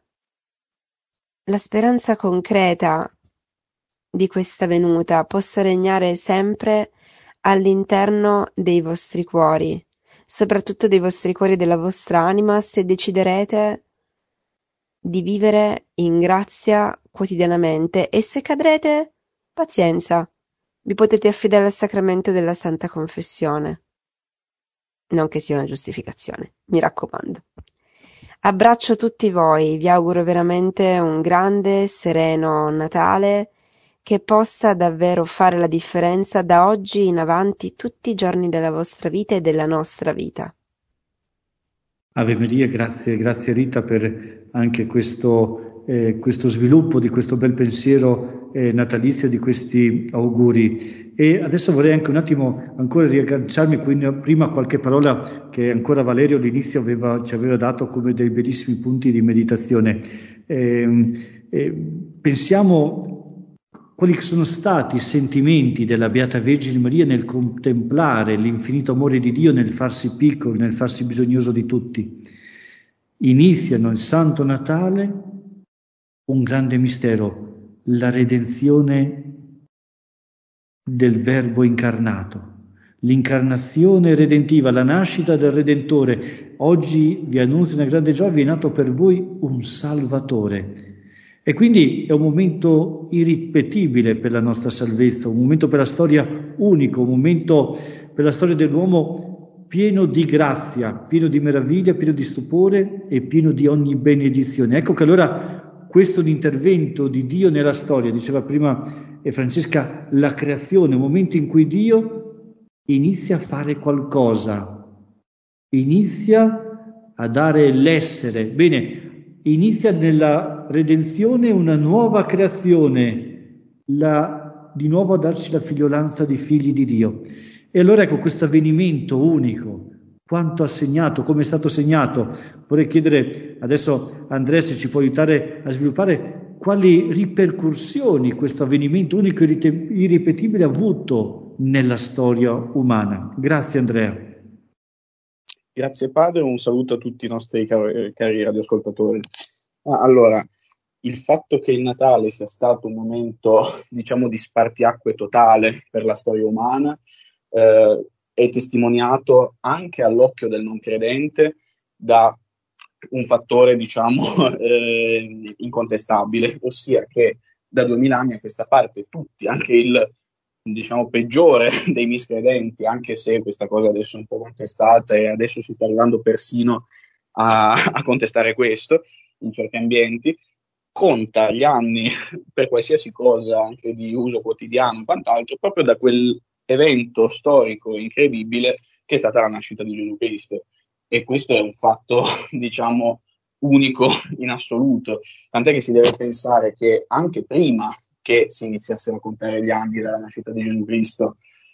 la speranza concreta di questa venuta possa regnare sempre all'interno dei vostri cuori, soprattutto dei vostri cuori e della vostra anima, se deciderete di vivere in grazia quotidianamente. E se cadrete, pazienza, vi potete affidare al sacramento della Santa Confessione. Non che sia una giustificazione, mi raccomando. Abbraccio tutti voi, vi auguro veramente un grande, sereno Natale, che possa davvero fare la differenza da oggi in avanti tutti i giorni della vostra vita e della nostra vita. Ave Maria, grazie, grazie Rita per anche questo, eh, questo sviluppo di questo bel pensiero eh, natalizio, di questi auguri. E adesso vorrei anche un attimo ancora riagganciarmi prima a qualche parola che ancora Valerio all'inizio aveva, ci aveva dato come dei bellissimi punti di meditazione. Eh, eh, pensiamo quali sono stati i sentimenti della Beata Vergine Maria nel contemplare l'infinito amore di Dio, nel farsi piccolo, nel farsi bisognoso di tutti. Iniziano il Santo Natale un grande mistero, la redenzione del Verbo incarnato, l'incarnazione redentiva, la nascita del Redentore. Oggi vi annuncio una grande gioia, vi è nato per voi un Salvatore. E quindi è un momento irripetibile per la nostra salvezza, un momento per la storia unico, un momento per la storia dell'uomo pieno di grazia, pieno di meraviglia, pieno di stupore e pieno di ogni benedizione. Ecco che allora questo è un intervento di Dio nella storia, diceva prima Francesca, la creazione, un momento in cui Dio inizia a fare qualcosa, inizia a dare l'essere. Bene, inizia nella redenzione una nuova creazione, la, di nuovo a darci la figliolanza di figli di Dio. E allora ecco questo avvenimento unico, quanto ha segnato, come è stato segnato. Vorrei chiedere adesso a Andrea se ci può aiutare a sviluppare quali ripercussioni questo avvenimento unico e irripetibile ha avuto nella storia umana. Grazie Andrea. Grazie padre, un saluto a tutti i nostri cari, cari radioascoltatori. Ah, allora, il fatto che il Natale sia stato un momento, diciamo, di spartiacque totale per la storia umana eh, è testimoniato anche all'occhio del non credente da un fattore, diciamo, eh, incontestabile, ossia che da duemila anni a questa parte tutti, anche il diciamo peggiore dei miscredenti, anche se questa cosa adesso è un po' contestata e adesso si sta arrivando persino a, a contestare questo in certi ambienti, conta gli anni per qualsiasi cosa anche di uso quotidiano e quant'altro proprio da quel evento storico incredibile che è stata la nascita di Gesù Cristo. E questo è un fatto, diciamo, unico in assoluto, tant'è che si deve pensare che anche prima che si iniziassero a contare gli anni dalla nascita di Gesù Cristo.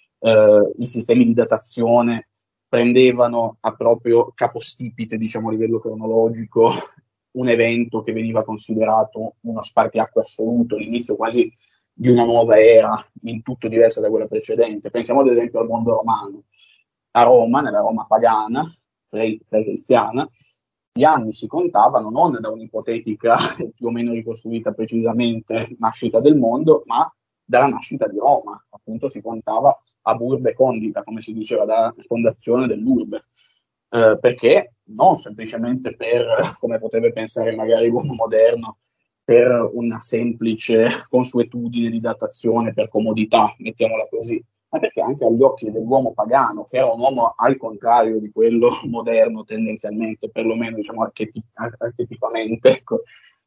Eh, i sistemi di datazione prendevano a proprio capostipite, diciamo a livello cronologico, un evento che veniva considerato uno spartiacque assoluto, l'inizio quasi di una nuova era, in tutto diversa da quella precedente. Pensiamo ad esempio al mondo romano. A Roma, nella Roma pagana, pre-cristiana, gli anni si contavano non da un'ipotetica, più o meno ricostruita precisamente, nascita del mondo, ma dalla nascita di Roma. Appunto si contava ab urbe condita, come si diceva, dalla fondazione dell'urbe. Eh, perché non semplicemente per, come potrebbe pensare magari l'uomo moderno, per una semplice consuetudine di datazione, per comodità, mettiamola così, ma perché anche agli occhi dell'uomo pagano, che era un uomo al contrario di quello moderno tendenzialmente, perlomeno diciamo archetip- archetipamente, ecco,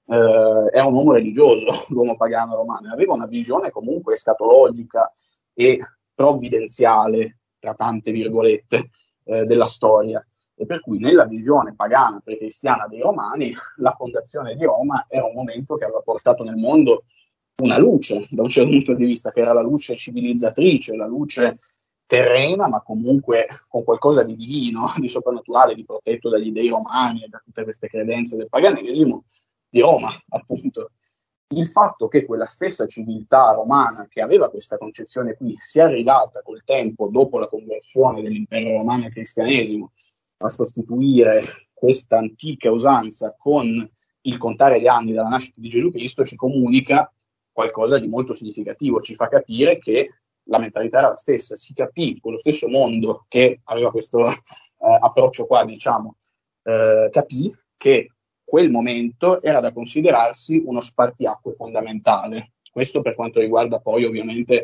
eh, era un uomo religioso, l'uomo pagano romano, aveva una visione comunque escatologica e provvidenziale, tra tante virgolette, eh, della storia. E per cui nella visione pagana pre-cristiana dei romani, la fondazione di Roma era un momento che aveva portato nel mondo una luce, da un certo punto di vista, che era la luce civilizzatrice, la luce terrena, ma comunque con qualcosa di divino, di soprannaturale, di protetto dagli dei romani e da tutte queste credenze del paganesimo di Roma, appunto. Il fatto che quella stessa civiltà romana, che aveva questa concezione qui, sia arrivata col tempo, dopo la conversione dell'impero romano al cristianesimo, a sostituire questa antica usanza con il contare gli anni dalla nascita di Gesù Cristo, ci comunica qualcosa di molto significativo, ci fa capire che la mentalità era la stessa, si capì, quello stesso mondo che aveva questo eh, approccio qua, diciamo, eh, capì che quel momento era da considerarsi uno spartiacque fondamentale. Questo per quanto riguarda poi ovviamente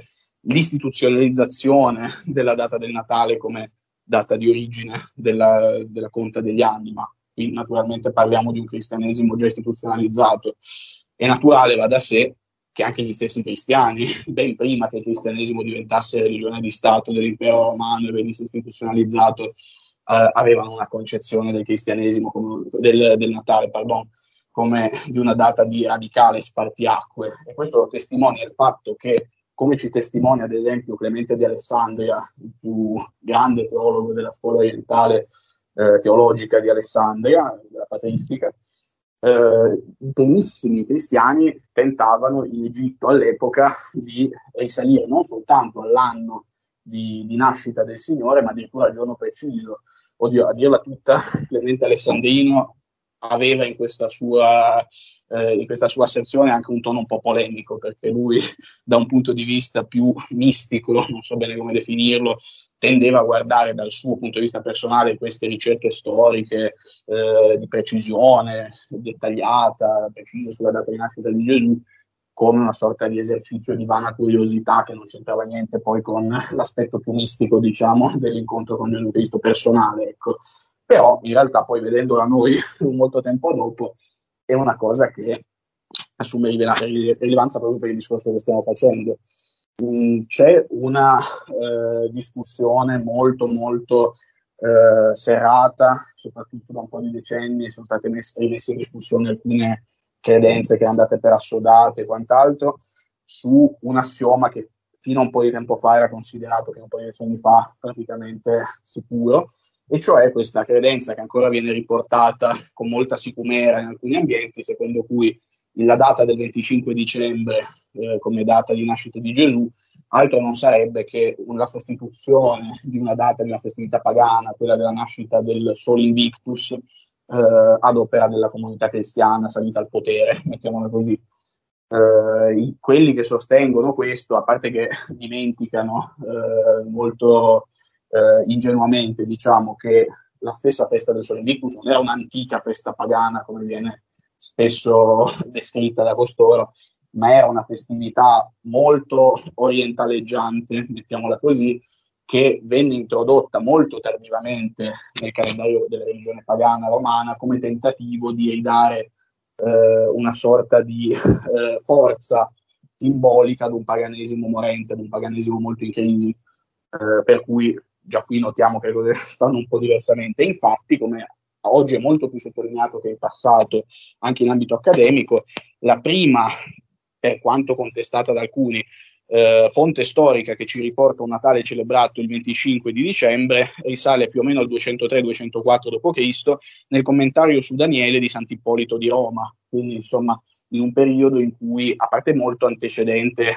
l'istituzionalizzazione della data del Natale come data di origine della, della conta degli anni, ma qui naturalmente parliamo di un cristianesimo già istituzionalizzato. È naturale, va da sé, che anche gli stessi cristiani, ben prima che il cristianesimo diventasse religione di Stato dell'impero romano e venisse istituzionalizzato, eh, avevano una concezione del cristianesimo, come, del, del Natale, pardon, come di una data di radicale spartiacque. E questo lo testimonia il fatto che, come ci testimonia ad esempio Clemente di Alessandria, il più grande teologo della scuola orientale eh, teologica di Alessandria, della patristica, eh, i primissimi cristiani tentavano in Egitto all'epoca di risalire non soltanto all'anno di, di nascita del Signore, ma addirittura al giorno preciso. Oddio, a dirla tutta, Clemente Alessandrino aveva in questa sua eh, in questa sua asserzione anche un tono un po' polemico, perché lui da un punto di vista più mistico, non so bene come definirlo, tendeva a guardare dal suo punto di vista personale queste ricerche storiche eh, di precisione dettagliata, precisa sulla data di nascita di Gesù, come una sorta di esercizio di vana curiosità che non c'entrava niente poi con l'aspetto più mistico, diciamo, dell'incontro con Gesù Cristo personale, ecco. Però in realtà poi vedendola noi molto tempo dopo è una cosa che assume rilevanza proprio per il discorso che stiamo facendo. Mm, c'è una eh, discussione molto molto eh, serrata, soprattutto da un po' di decenni, sono state messe, rimesse in discussione alcune credenze che erano andate per assodate e quant'altro, su un assioma che fino a un po' di tempo fa era considerato, fino a un po' di decenni fa, praticamente sicuro, e cioè questa credenza che ancora viene riportata con molta sicumera in alcuni ambienti, secondo cui la data del venticinque dicembre eh, come data di nascita di Gesù altro non sarebbe che la sostituzione di una data di una festività pagana, quella della nascita del Sol Invictus, eh, ad opera della comunità cristiana salita al potere, mettiamola così. Eh, i, quelli che sostengono questo, a parte che dimenticano eh, molto eh, ingenuamente, diciamo, che la stessa festa del Sol Invictus non era un'antica festa pagana come viene spesso descritta da costoro, ma era una festività molto orientaleggiante, mettiamola così, che venne introdotta molto tardivamente nel calendario della religione pagana romana come tentativo di ridare eh, una sorta di eh, forza simbolica ad un paganesimo morente, ad un paganesimo molto in crisi, eh, per cui già qui notiamo che le cose stanno un po' diversamente. Infatti, come oggi è molto più sottolineato che in passato, anche in ambito accademico, la prima per quanto contestata da alcuni, eh, fonte storica che ci riporta un Natale celebrato il venticinque di dicembre risale più o meno al duecentotre duecentoquattro dopo Cristo nel commentario su Daniele di Sant'Ippolito di Roma, quindi insomma in un periodo in cui, a parte molto antecedente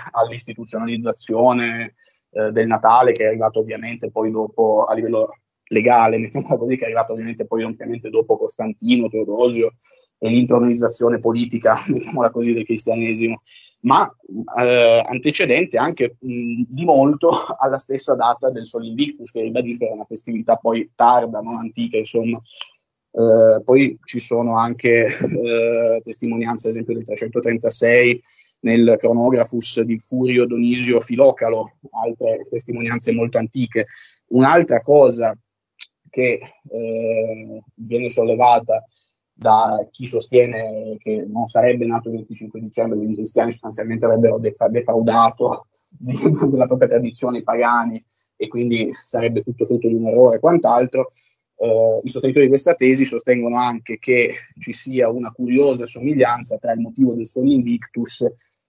all'istituzionalizzazione eh, del Natale, che è arrivato ovviamente poi dopo a livello legale, mettiamola così, che è arrivato ovviamente poi ampiamente dopo Costantino, Teodosio e l'intronizzazione politica, mettiamola così, del cristianesimo, ma eh, antecedente anche mh, di molto alla stessa data del Sol Invictus, che ribadisco era una festività poi tarda, non antica, insomma. Eh, poi ci sono anche eh, testimonianze, ad esempio, del trecentotrentasei nel Chronographus di Furio Donisio Filocalo, altre testimonianze molto antiche. Un'altra cosa che eh, viene sollevata da chi sostiene che non sarebbe nato il venticinque dicembre, quindi i cristiani sostanzialmente avrebbero defraudato della propria tradizione i pagani e quindi sarebbe tutto frutto di un errore e quant'altro. Uh, I sostenitori di questa tesi sostengono anche che ci sia una curiosa somiglianza tra il motivo del Sol Invictus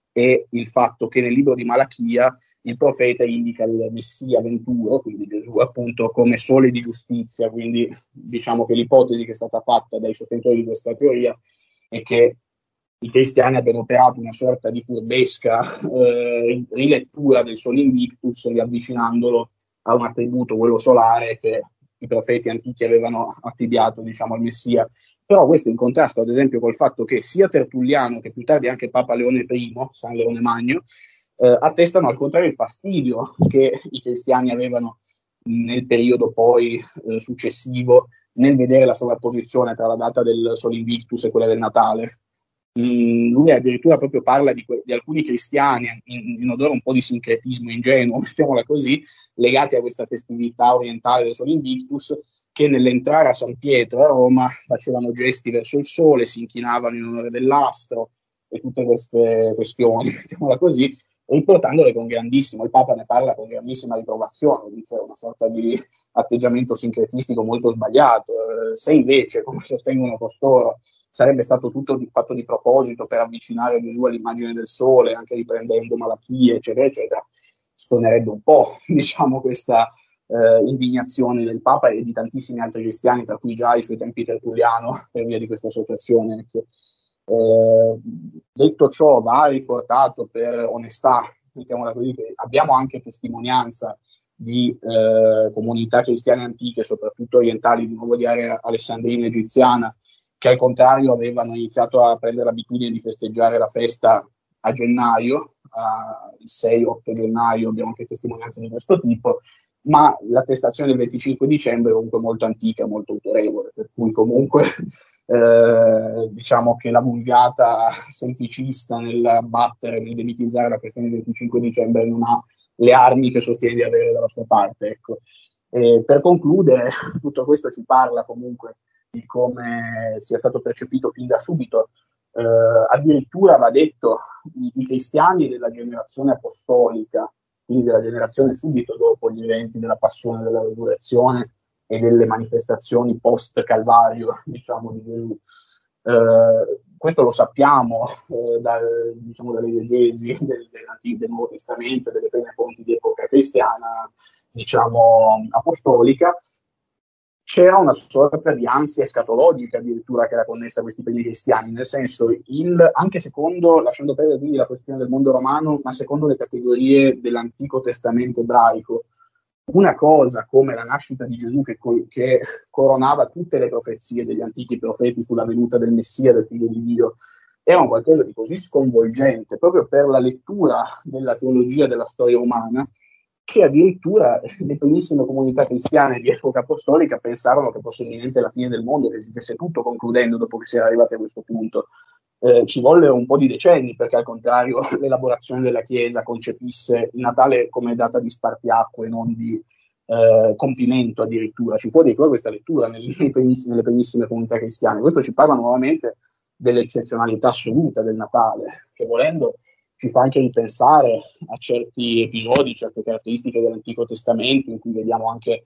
e il fatto che nel libro di Malachia il profeta indica il Messia venturo, quindi Gesù appunto, come sole di giustizia, quindi diciamo che l'ipotesi che è stata fatta dai sostenitori di questa teoria è che i cristiani abbiano operato una sorta di furbesca eh, rilettura del Sol Invictus, riavvicinandolo a un attributo, quello solare, che i profeti antichi avevano affibbiato, diciamo, al Messia. Però questo in contrasto, ad esempio, col fatto che sia Tertulliano che più tardi anche Papa Leone I, San Leone Magno, eh, attestano al contrario il fastidio che i cristiani avevano nel periodo poi eh, successivo nel vedere la sovrapposizione tra la data del Sol Invictus e quella del Natale. Mm, lui addirittura proprio parla di, que- di alcuni cristiani in, in odore un po' di sincretismo ingenuo, mettiamola così, legati a questa festività orientale del Sol Invictus, che nell'entrare a San Pietro a Roma facevano gesti verso il sole, si inchinavano in onore dell'astro e tutte queste questioni, mettiamola così, riportandole con grandissimo, il Papa ne parla con grandissima riprovazione, dice una sorta di atteggiamento sincretistico molto sbagliato. Eh, se invece, come sostengono costoro, sarebbe stato tutto di, fatto di proposito per avvicinare Gesù all'immagine del sole, anche riprendendo Malachia, eccetera, eccetera, stonerebbe un po', diciamo, questa eh, indignazione del Papa e di tantissimi altri cristiani, tra cui già ai suoi tempi Tertulliano, per via di questa associazione. Ecco. Eh, detto ciò, va riportato per onestà, mettiamola così, che abbiamo anche testimonianza di eh, comunità cristiane antiche, soprattutto orientali, di nuovo di area alessandrina egiziana, che al contrario avevano iniziato a prendere l'abitudine di festeggiare la festa a gennaio, uh, il sei otto gennaio, abbiamo anche testimonianze di questo tipo, ma l'attestazione del venticinque dicembre è comunque molto antica, molto autorevole, per cui comunque eh, diciamo che la vulgata semplicista nel battere, nel demitizzare la questione del venticinque dicembre non ha le armi che sostiene di avere dalla sua parte. Ecco. E per concludere, tutto questo ci parla comunque di come sia stato percepito fin da subito. Eh, addirittura va detto i, i cristiani della generazione apostolica, quindi della generazione subito dopo gli eventi della passione, della resurrezione e delle manifestazioni post-calvario, diciamo, di Gesù. Eh, questo lo sappiamo eh, dal, diciamo, dalle esegesi del, del, del Nuovo Testamento, delle prime fonti di epoca cristiana, diciamo, apostolica. C'era una sorta di ansia escatologica addirittura che era connessa a questi primi cristiani, nel senso, il, anche secondo, lasciando perdere quindi la questione del mondo romano, ma secondo le categorie dell'Antico Testamento ebraico, una cosa come la nascita di Gesù che, che coronava tutte le profezie degli antichi profeti sulla venuta del Messia, del Figlio di Dio, era un qualcosa di così sconvolgente, proprio per la lettura della teologia della storia umana, che addirittura le primissime comunità cristiane di epoca apostolica pensarono che fosse imminente la fine del mondo, che si stesse tutto concludendo dopo che si era arrivati a questo punto. Eh, ci volle un po' di decenni perché al contrario l'elaborazione della Chiesa concepisse il Natale come data di spartiacque e non di eh, compimento addirittura. Ci fu addirittura questa lettura nelle, nei primissime, nelle primissime comunità cristiane. Questo ci parla nuovamente dell'eccezionalità assoluta del Natale, che volendo ci fa anche ripensare a certi episodi, certe caratteristiche dell'Antico Testamento, in cui vediamo anche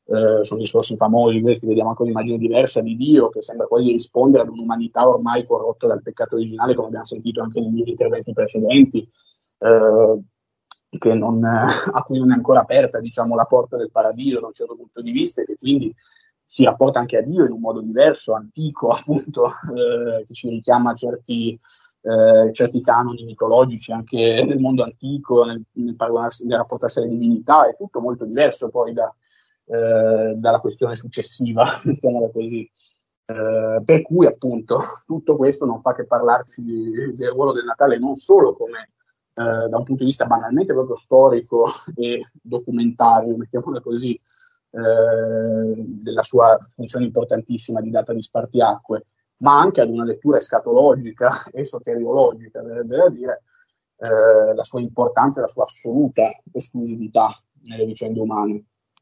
eh, sono discorsi famosi questi, vediamo anche un'immagine diversa di Dio che sembra quasi rispondere ad un'umanità ormai corrotta dal peccato originale, come abbiamo sentito anche negli interventi precedenti, eh, che non, a cui non è ancora aperta, diciamo, la porta del paradiso da un certo punto di vista, e che quindi si rapporta anche a Dio in un modo diverso, antico, appunto, eh, che ci richiama a certi, eh, certi canoni mitologici anche nel mondo antico, nel, nel, nel rapportarsi alle divinità. È tutto molto diverso poi da, eh, dalla questione successiva, mettiamola così. Eh, per cui appunto tutto questo non fa che parlarci di, del ruolo del Natale non solo come eh, da un punto di vista banalmente proprio storico e documentario, mettiamola così, eh, della sua funzione importantissima di data di spartiacque, ma anche ad una lettura escatologica e soteriologica, verrebbe da dire, eh, la sua importanza e la sua assoluta esclusività nelle vicende umane.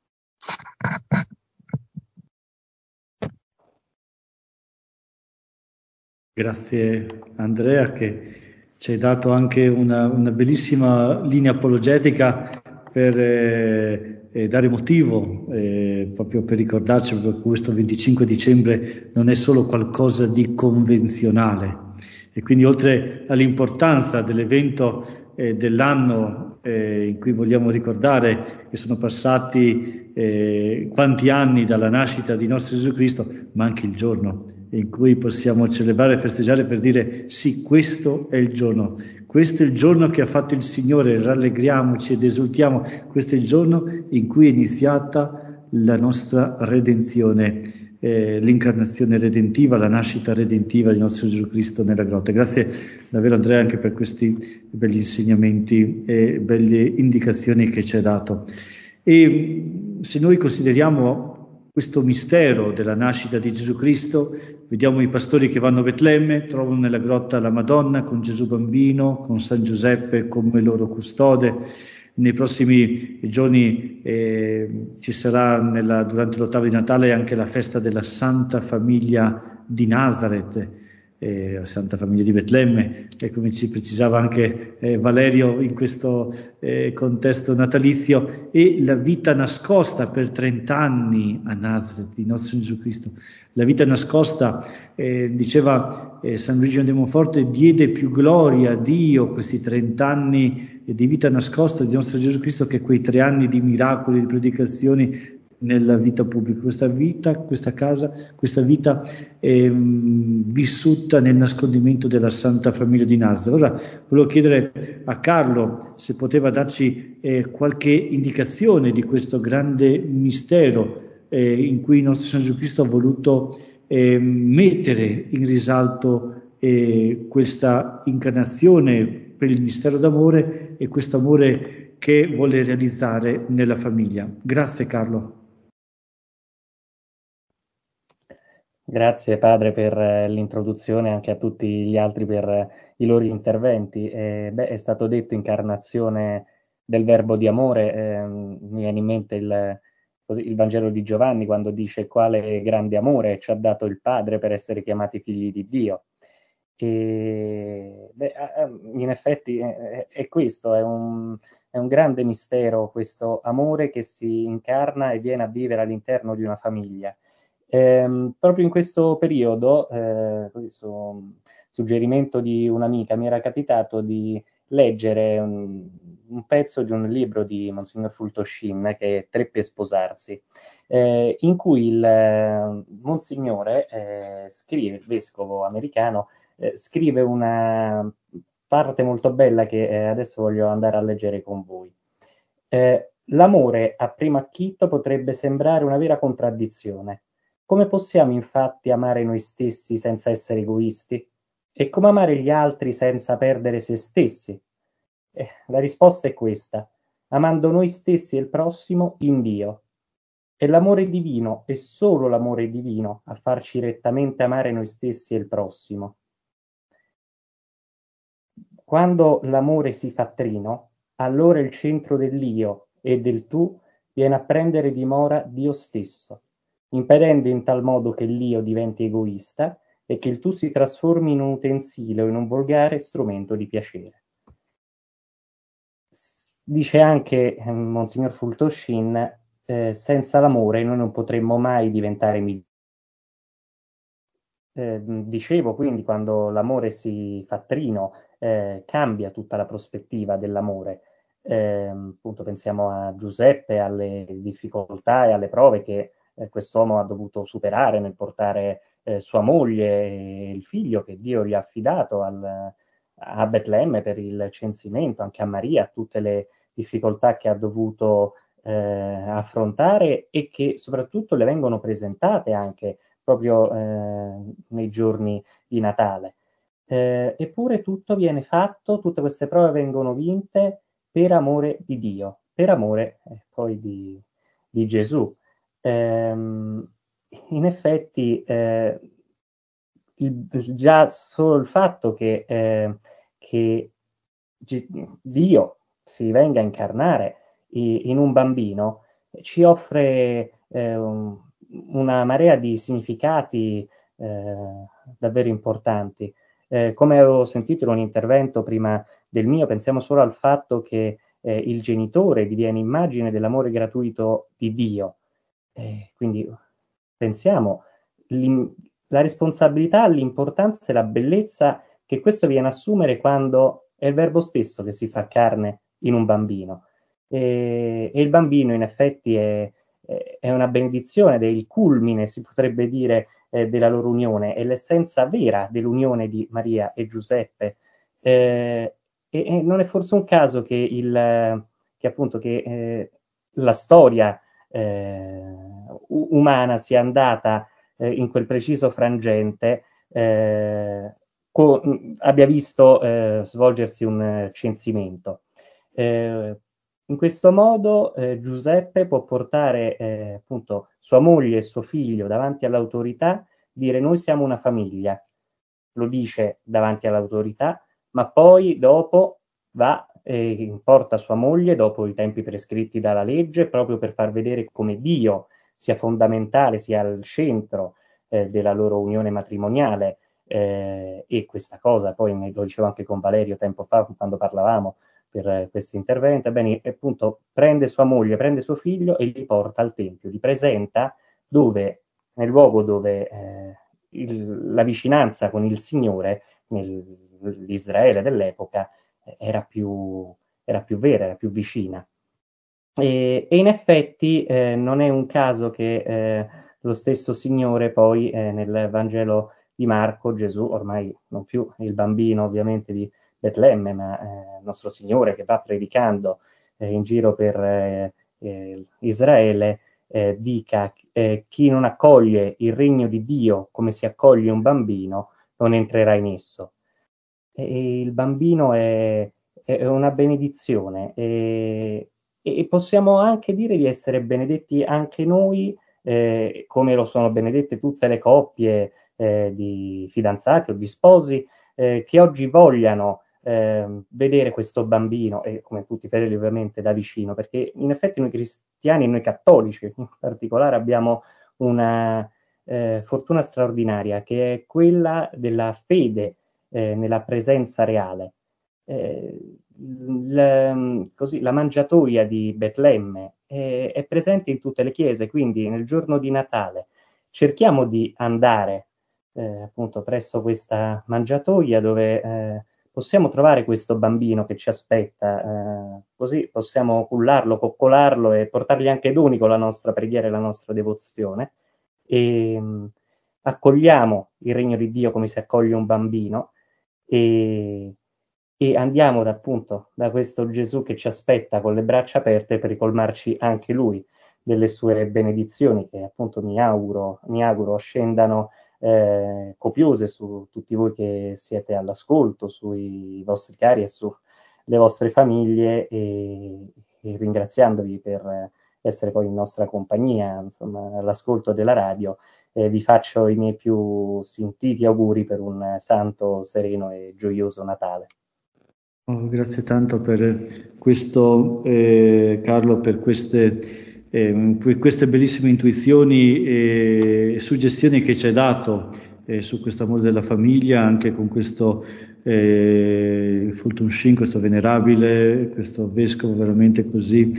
Grazie Andrea, che ci hai dato anche una, una bellissima linea apologetica per eh, eh, dare motivo, eh, proprio per ricordarci che questo venticinque dicembre non è solo qualcosa di convenzionale. E quindi oltre all'importanza dell'evento eh, dell'anno eh, in cui vogliamo ricordare che sono passati eh, quanti anni dalla nascita di nostro Gesù Cristo, ma anche il giorno in cui possiamo celebrare e festeggiare per dire sì, questo è il giorno, questo è il giorno che ha fatto il Signore, rallegriamoci ed esultiamo, questo è il giorno in cui è iniziata la nostra redenzione, eh, l'incarnazione redentiva, la nascita redentiva di nostro Gesù Cristo nella grotta. Grazie davvero Andrea anche per questi belli insegnamenti e belle indicazioni che ci hai dato. E se noi consideriamo questo mistero della nascita di Gesù Cristo, vediamo i pastori che vanno a Betlemme, trovano nella grotta la Madonna con Gesù bambino, con San Giuseppe come loro custode. Nei prossimi giorni eh, ci sarà nella, durante l'ottava di Natale anche la festa della Santa Famiglia di Nazareth, eh, Santa Famiglia di Betlemme, e come ci precisava anche eh, Valerio in questo eh, contesto natalizio, e la vita nascosta per trent'anni a Nazareth di nostro Gesù Cristo. La vita nascosta, eh, diceva eh, San Luigi de Monforte, diede più gloria a Dio questi trent'anni di vita nascosta di nostro Gesù Cristo che quei tre anni di miracoli, di predicazioni nella vita pubblica. Questa vita, questa casa, questa vita è mh, vissuta nel nascondimento della Santa Famiglia di Nazareth. Ora volevo chiedere a Carlo se poteva darci eh, qualche indicazione di questo grande mistero eh, in cui il nostro Signore Gesù Cristo ha voluto eh, mettere in risalto eh, questa incarnazione per il mistero d'amore e questo amore che vuole realizzare nella famiglia. Grazie Carlo. Grazie Padre per l'introduzione, anche a tutti gli altri per i loro interventi. Eh, beh, è stato detto incarnazione del verbo di amore, eh, mi viene in mente il, così, il Vangelo di Giovanni quando dice quale grande amore ci ha dato il Padre per essere chiamati figli di Dio. E, beh, in effetti è, è questo, è un, è un grande mistero questo amore che si incarna e viene a vivere all'interno di una famiglia. Eh, proprio in questo periodo, eh, così su suggerimento di un'amica, mi era capitato di leggere un, un pezzo di un libro di Monsignor Fultoscin che è Tre per sposarsi, eh, in cui il eh, Monsignore eh, scrive, il vescovo americano, eh, scrive una parte molto bella che eh, adesso voglio andare a leggere con voi. Eh, L'amore a primo acchito potrebbe sembrare una vera contraddizione. Come possiamo infatti amare noi stessi senza essere egoisti? E come amare gli altri senza perdere se stessi? Eh, la risposta è questa: amando noi stessi e il prossimo in Dio. È l'amore divino e solo l'amore divino a farci rettamente amare noi stessi e il prossimo. Quando l'amore si fa trino, allora il centro dell'io e del tu viene a prendere dimora Dio stesso, impedendo in tal modo che l'io diventi egoista e che il tu si trasformi in un utensile o in un volgare strumento di piacere. Dice anche eh, Monsignor Fultoscin, eh, senza l'amore noi non potremmo mai diventare migliori. Eh, dicevo quindi, quando l'amore si fa trino, eh, cambia tutta la prospettiva dell'amore. Eh, appunto pensiamo a Giuseppe, alle difficoltà e alle prove che eh, quest'uomo ha dovuto superare nel portare eh, sua moglie e il figlio che Dio gli ha affidato al, a Betlemme per il censimento, anche a Maria, tutte le difficoltà che ha dovuto eh, affrontare e che soprattutto le vengono presentate anche proprio eh, nei giorni di Natale. Eh, eppure tutto viene fatto, tutte queste prove vengono vinte per amore di Dio, per amore eh, poi di, di Gesù. Ehm, in effetti, eh, il, già solo il fatto che, eh, che Dio si venga a incarnare in un bambino ci offre eh, un, una marea di significati eh, davvero importanti. Eh, come avevo sentito in un intervento prima del mio, pensiamo solo al fatto che eh, il genitore diviene immagine dell'amore gratuito di Dio. Eh, quindi pensiamo la responsabilità, l'importanza e la bellezza che questo viene a assumere quando è il Verbo stesso che si fa carne in un bambino. E, e il bambino in effetti è, è una benedizione, ed è il culmine, si potrebbe dire, eh, della loro unione, è l'essenza vera dell'unione di Maria e Giuseppe. Eh, e, e non è forse un caso che, il, che appunto che eh, la storia eh, umana sia andata eh, in quel preciso frangente, eh, con, abbia visto eh, svolgersi un eh, censimento. Eh, in questo modo eh, Giuseppe può portare eh, appunto sua moglie e suo figlio davanti all'autorità, dire: noi siamo una famiglia. Lo dice davanti all'autorità, ma poi dopo va e porta sua moglie dopo i tempi prescritti dalla legge, proprio per far vedere come Dio sia fondamentale, sia al centro eh, della loro unione matrimoniale. Eh, e questa cosa poi ne lo dicevo anche con Valerio tempo fa quando parlavamo per eh, questo intervento. Ebbene, appunto, prende sua moglie, prende suo figlio e li porta al Tempio, li presenta dove, nel luogo dove eh, il, la vicinanza con il Signore, nell'Israele dell'epoca, era più, era più vera, era più vicina. E, e in effetti eh, non è un caso che eh, lo stesso Signore poi eh, nel Vangelo di Marco, Gesù, ormai non più il bambino ovviamente di Betlemme, ma eh, il nostro Signore che va predicando eh, in giro per eh, eh, Israele, eh, dica eh, chi non accoglie il regno di Dio come si accoglie un bambino non entrerà in esso. E il bambino è, è una benedizione e, e possiamo anche dire di essere benedetti anche noi, eh, come lo sono benedette tutte le coppie eh, di fidanzati o di sposi eh, che oggi vogliano eh, vedere questo bambino, e come tutti i fedeli ovviamente da vicino, perché in effetti noi cristiani e noi cattolici in particolare abbiamo una eh, fortuna straordinaria, che è quella della fede Eh, nella presenza reale. Eh, l, così, la mangiatoia di Betlemme è, è presente in tutte le chiese, quindi nel giorno di Natale cerchiamo di andare eh, appunto presso questa mangiatoia dove eh, possiamo trovare questo bambino che ci aspetta, eh, così possiamo cullarlo, coccolarlo e portargli anche doni con la nostra preghiera e la nostra devozione, e mh, accogliamo il regno di Dio come si accoglie un bambino. E, e andiamo da, appunto da questo Gesù che ci aspetta con le braccia aperte per ricolmarci anche lui delle sue benedizioni, che appunto mi auguro, mi auguro scendano eh, copiose su tutti voi che siete all'ascolto, sui vostri cari e sulle vostre famiglie, e, e ringraziandovi per essere poi in nostra compagnia, insomma, all'ascolto della radio. Eh, vi faccio i miei più sentiti auguri per un santo, sereno e gioioso Natale. Oh, grazie tanto per questo, eh, Carlo, per queste, eh, per queste bellissime intuizioni e suggestioni che ci hai dato eh, su questo amore della famiglia, anche con questo eh, Fulton Sheen, questo venerabile, questo vescovo veramente così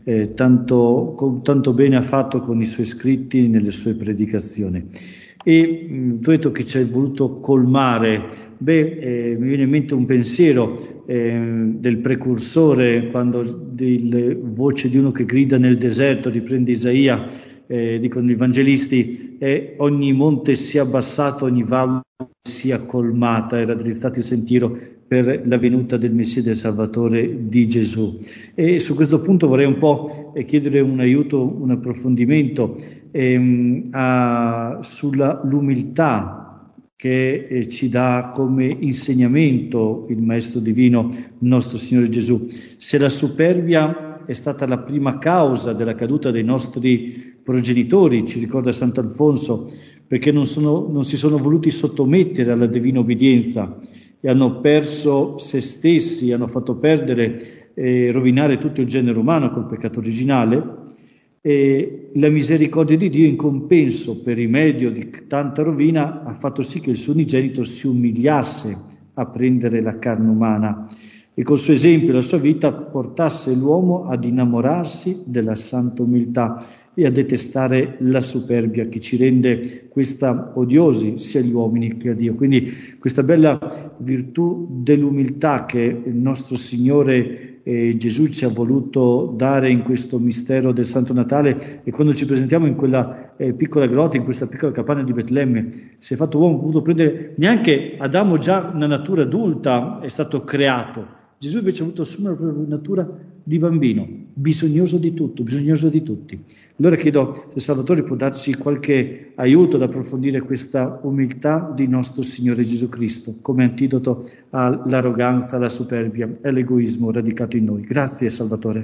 eh, tanto, con, tanto bene ha fatto con i suoi scritti nelle sue predicazioni. E mh, tu hai detto che ci hai voluto colmare. Beh, eh, mi viene in mente un pensiero eh, del precursore, quando il voce di uno che grida nel deserto, riprende Isaia, eh, dicono i evangelisti, e ogni monte sia abbassato, ogni valle sia colmata, era drizzato il sentiero per la venuta del Messia, del Salvatore di Gesù. E su questo punto vorrei un po' chiedere un aiuto, un approfondimento ehm, a, sulla l'umiltà che eh, ci dà come insegnamento il Maestro Divino, nostro Signore Gesù. Se la superbia è stata la prima causa della caduta dei nostri progenitori, ci ricorda Sant'Alfonso, perché non, sono, non si sono voluti sottomettere alla divina obbedienza e hanno perso se stessi, hanno fatto perdere e eh, rovinare tutto il genere umano col peccato originale, e la misericordia di Dio in compenso per rimedio di tanta rovina ha fatto sì che il suo unigenito si umiliasse a prendere la carne umana e col suo esempio e la sua vita portasse l'uomo ad innamorarsi della santa umiltà e a detestare la superbia che ci rende questa odiosi sia agli uomini che a Dio. Quindi questa bella virtù dell'umiltà che il nostro Signore eh, Gesù ci ha voluto dare in questo mistero del Santo Natale, e quando ci presentiamo in quella eh, piccola grotta, in questa piccola capanna di Betlemme, si è fatto uomo, ha potuto prendere, neanche Adamo già una natura adulta è stato creato, Gesù invece ha avuto assumere la propria natura di bambino, bisognoso di tutto, bisognoso di tutti. Allora chiedo se Salvatore può darci qualche aiuto ad approfondire questa umiltà di nostro Signore Gesù Cristo come antidoto all'arroganza, alla superbia e all'egoismo radicato in noi. Grazie Salvatore.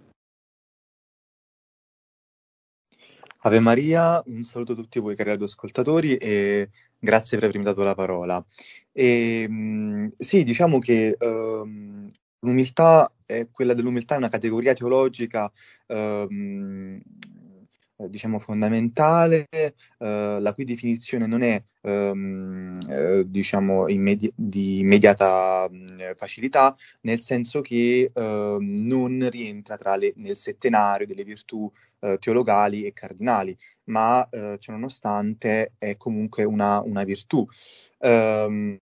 Ave Maria, un saluto a tutti voi cari radioascoltatori e grazie per avermi dato la parola. E, mh, sì, diciamo che um, l'umiltà, è, quella dell'umiltà è una categoria teologica um, diciamo fondamentale, uh, la cui definizione non è um, uh, diciamo immedi- di immediata uh, facilità, nel senso che uh, non rientra tra le, nel settenario delle virtù uh, teologali e cardinali, ma uh, ciononostante è comunque una, una virtù. Um,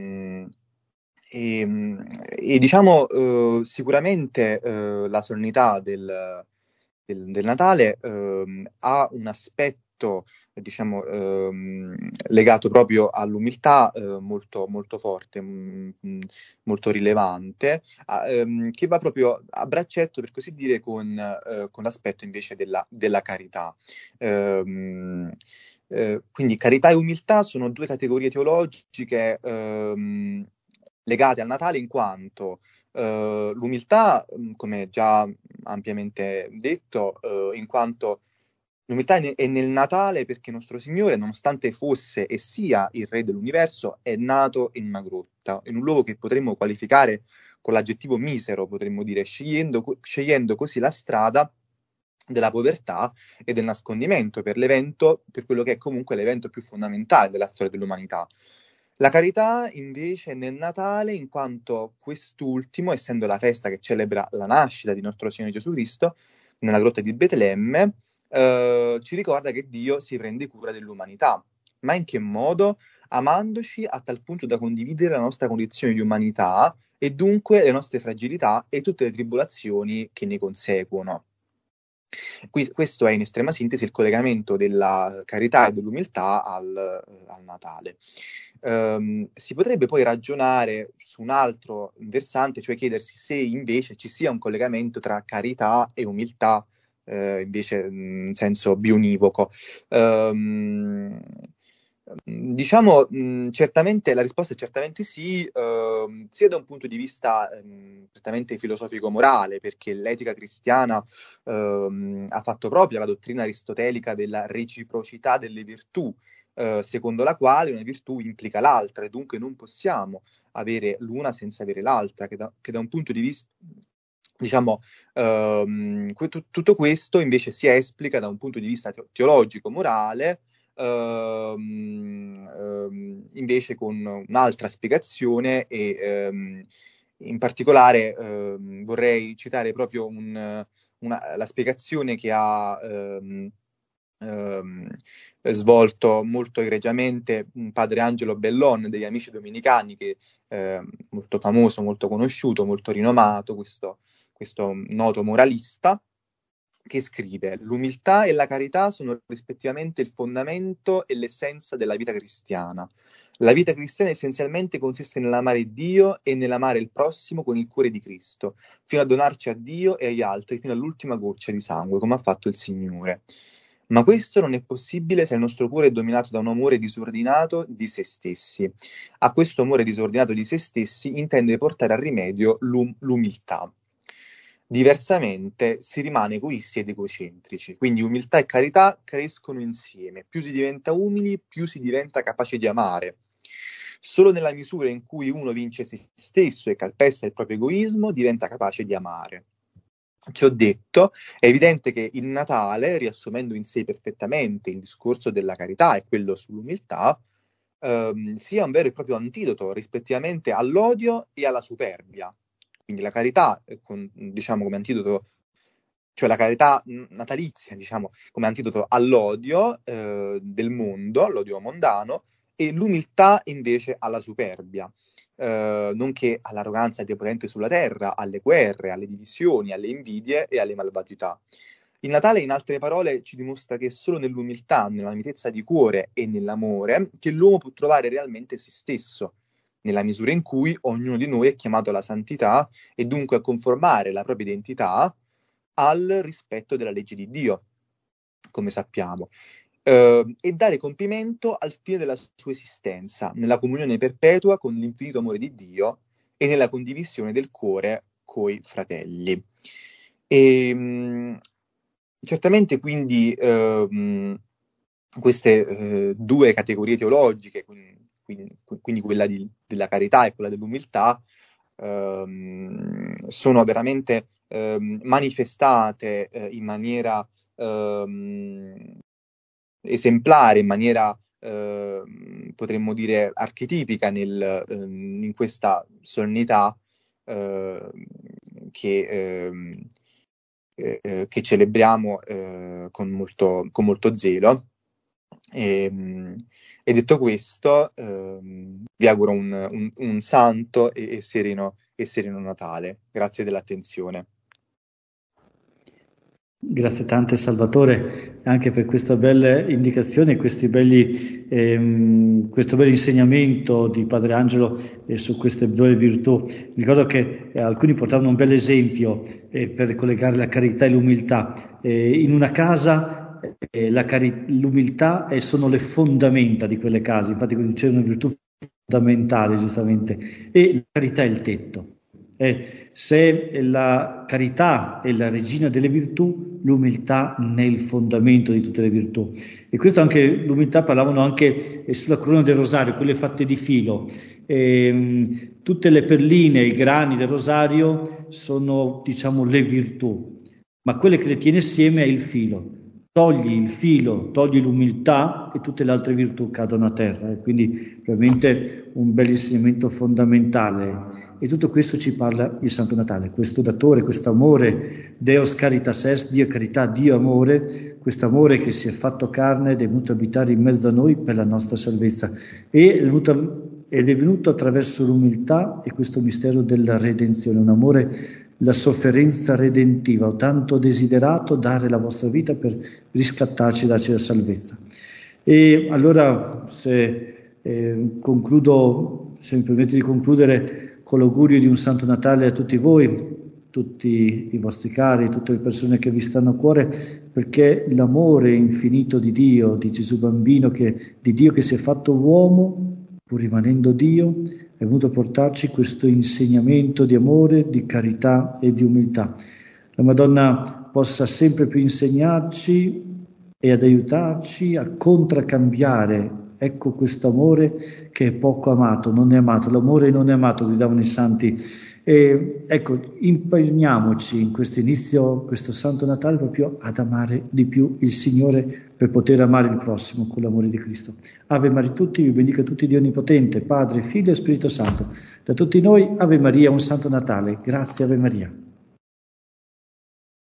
e, e diciamo uh, sicuramente uh, la solennità del Del, del Natale ehm, ha un aspetto diciamo ehm, legato proprio all'umiltà eh, molto, molto forte, mh, mh, molto rilevante, a, ehm, che va proprio a braccetto, per così dire, con, eh, con l'aspetto invece della, della carità. Ehm, eh, quindi carità e umiltà sono due categorie teologiche ehm, legate al Natale, in quanto Uh, l'umiltà, come già ampiamente detto, uh, in quanto l'umiltà è nel Natale perché nostro Signore, nonostante fosse e sia il Re dell'universo, è nato in una grotta, in un luogo che potremmo qualificare con l'aggettivo misero, potremmo dire, scegliendo, scegliendo così la strada della povertà e del nascondimento per l'evento, per quello che è comunque l'evento più fondamentale della storia dell'umanità. La carità invece è nel Natale, in quanto quest'ultimo, essendo la festa che celebra la nascita di nostro Signore Gesù Cristo nella grotta di Betlemme, eh, ci ricorda che Dio si prende cura dell'umanità. Ma in che modo? Amandoci a tal punto da condividere la nostra condizione di umanità e dunque le nostre fragilità e tutte le tribolazioni che ne conseguono. Qui, questo è in estrema sintesi il collegamento della carità e dell'umiltà al, al Natale. Um, si potrebbe poi ragionare su un altro versante, cioè chiedersi se invece ci sia un collegamento tra carità e umiltà, eh, invece in senso bionivoco. Um, Diciamo, mh, certamente la risposta è certamente sì, eh, sia da un punto di vista eh, prettamente filosofico-morale, perché l'etica cristiana eh, ha fatto proprio la dottrina aristotelica della reciprocità delle virtù, eh, secondo la quale una virtù implica l'altra e dunque non possiamo avere l'una senza avere l'altra, che da, che da un punto di vista, diciamo, ehm, tutto questo invece si esplica da un punto di vista teologico-morale, ehm, ehm, invece con un'altra spiegazione e ehm, in particolare ehm, vorrei citare proprio un, una, la spiegazione che ha ehm, ehm, svolto molto egregiamente padre Angelo Bellon degli Amici Domenicani, che è molto famoso, molto conosciuto, molto rinomato, questo, questo noto moralista, che scrive: l'umiltà e la carità sono rispettivamente il fondamento e l'essenza della vita cristiana. La vita cristiana essenzialmente consiste nell'amare Dio e nell'amare il prossimo con il cuore di Cristo, fino a donarci a Dio e agli altri fino all'ultima goccia di sangue, come ha fatto il Signore. Ma questo non è possibile se il nostro cuore è dominato da un amore disordinato di se stessi. A questo amore disordinato di se stessi intende portare a rimedio l'um- l'umiltà. Diversamente si rimane egoisti ed egocentrici. Quindi umiltà e carità crescono insieme. Più si diventa umili, più si diventa capace di amare. Solo nella misura in cui uno vince se stesso e calpesta il proprio egoismo, diventa capace di amare. Ciò detto, è evidente che il Natale, riassumendo in sé perfettamente il discorso della carità e quello sull'umiltà, ehm, sia un vero e proprio antidoto rispettivamente all'odio e alla superbia. Quindi la carità, con, diciamo, come antidoto, cioè la carità natalizia, diciamo, come antidoto all'odio eh, del mondo, l'odio mondano, e l'umiltà invece alla superbia, eh, nonché all'arroganza depotente sulla terra, alle guerre, alle divisioni, alle invidie e alle malvagità. Il Natale, in altre parole, ci dimostra che è solo nell'umiltà, nella mitezza di cuore e nell'amore che l'uomo può trovare realmente se stesso, nella misura in cui ognuno di noi è chiamato alla santità e dunque a conformare la propria identità al rispetto della legge di Dio, come sappiamo. Uh, e dare compimento al fine della sua esistenza, nella comunione perpetua con l'infinito amore di Dio e nella condivisione del cuore coi fratelli. E, mh, certamente quindi uh, queste uh, due categorie teologiche, quindi, quindi, quindi quella di, della carità e quella dell'umiltà, uh, sono veramente uh, manifestate uh, in maniera uh, esemplare, in maniera eh, potremmo dire archetipica nel, eh, in questa solennità eh, che, eh, eh, che celebriamo eh, con, molto, con molto zelo. E, e detto questo, eh, vi auguro un, un, un santo e, e, sereno, e sereno Natale. Grazie dell'attenzione. Grazie tante Salvatore anche per questa bella indicazione, questi belli, ehm, questo bel insegnamento di Padre Angelo eh, su queste due virtù. Ricordo che eh, alcuni portavano un bel esempio eh, per collegare la carità e l'umiltà. Eh, in una casa eh, la cari- l'umiltà eh, sono le fondamenta di quelle case, infatti come dicevano, una virtù fondamentale giustamente, e la carità è il tetto. Eh, se la carità è la regina delle virtù, l'umiltà è il fondamento di tutte le virtù. E questo anche, l'umiltà parlavano anche eh, sulla corona del rosario, quelle fatte di filo. Eh, tutte le perline, i grani del rosario sono, diciamo, le virtù, ma quelle che le tiene insieme è il filo. Togli il filo, togli l'umiltà e tutte le altre virtù cadono a terra. E quindi veramente un bel insegnamento fondamentale. E tutto questo ci parla il Santo Natale, questo datore, questo amore, Deus caritas est, Dio carità, Dio amore, questo amore che si è fatto carne ed è venuto a abitare in mezzo a noi per la nostra salvezza. E è venuto, ed è venuto attraverso l'umiltà e questo mistero della redenzione, un amore, la sofferenza redentiva. Ho tanto desiderato dare la vostra vita per riscattarci e darci la salvezza. E allora, se eh, concludo, se mi permette di concludere, con l'augurio di un Santo Natale a tutti voi, tutti i vostri cari, tutte le persone che vi stanno a cuore, perché l'amore infinito di Dio, di Gesù bambino, che, di Dio che si è fatto uomo, pur rimanendo Dio, è venuto a portarci questo insegnamento di amore, di carità e di umiltà. La Madonna possa sempre più insegnarci e ad aiutarci a contraccambiare, ecco, questo amore che è poco amato, non è amato, l'amore non è amato, gridavano i santi. E ecco, impegniamoci in questo inizio, questo Santo Natale, proprio ad amare di più il Signore per poter amare il prossimo con l'amore di Cristo. Ave Maria tutti, vi benedica tutti Dio Onnipotente, Padre, Figlio e Spirito Santo. Da tutti noi, Ave Maria, un Santo Natale. Grazie, Ave Maria.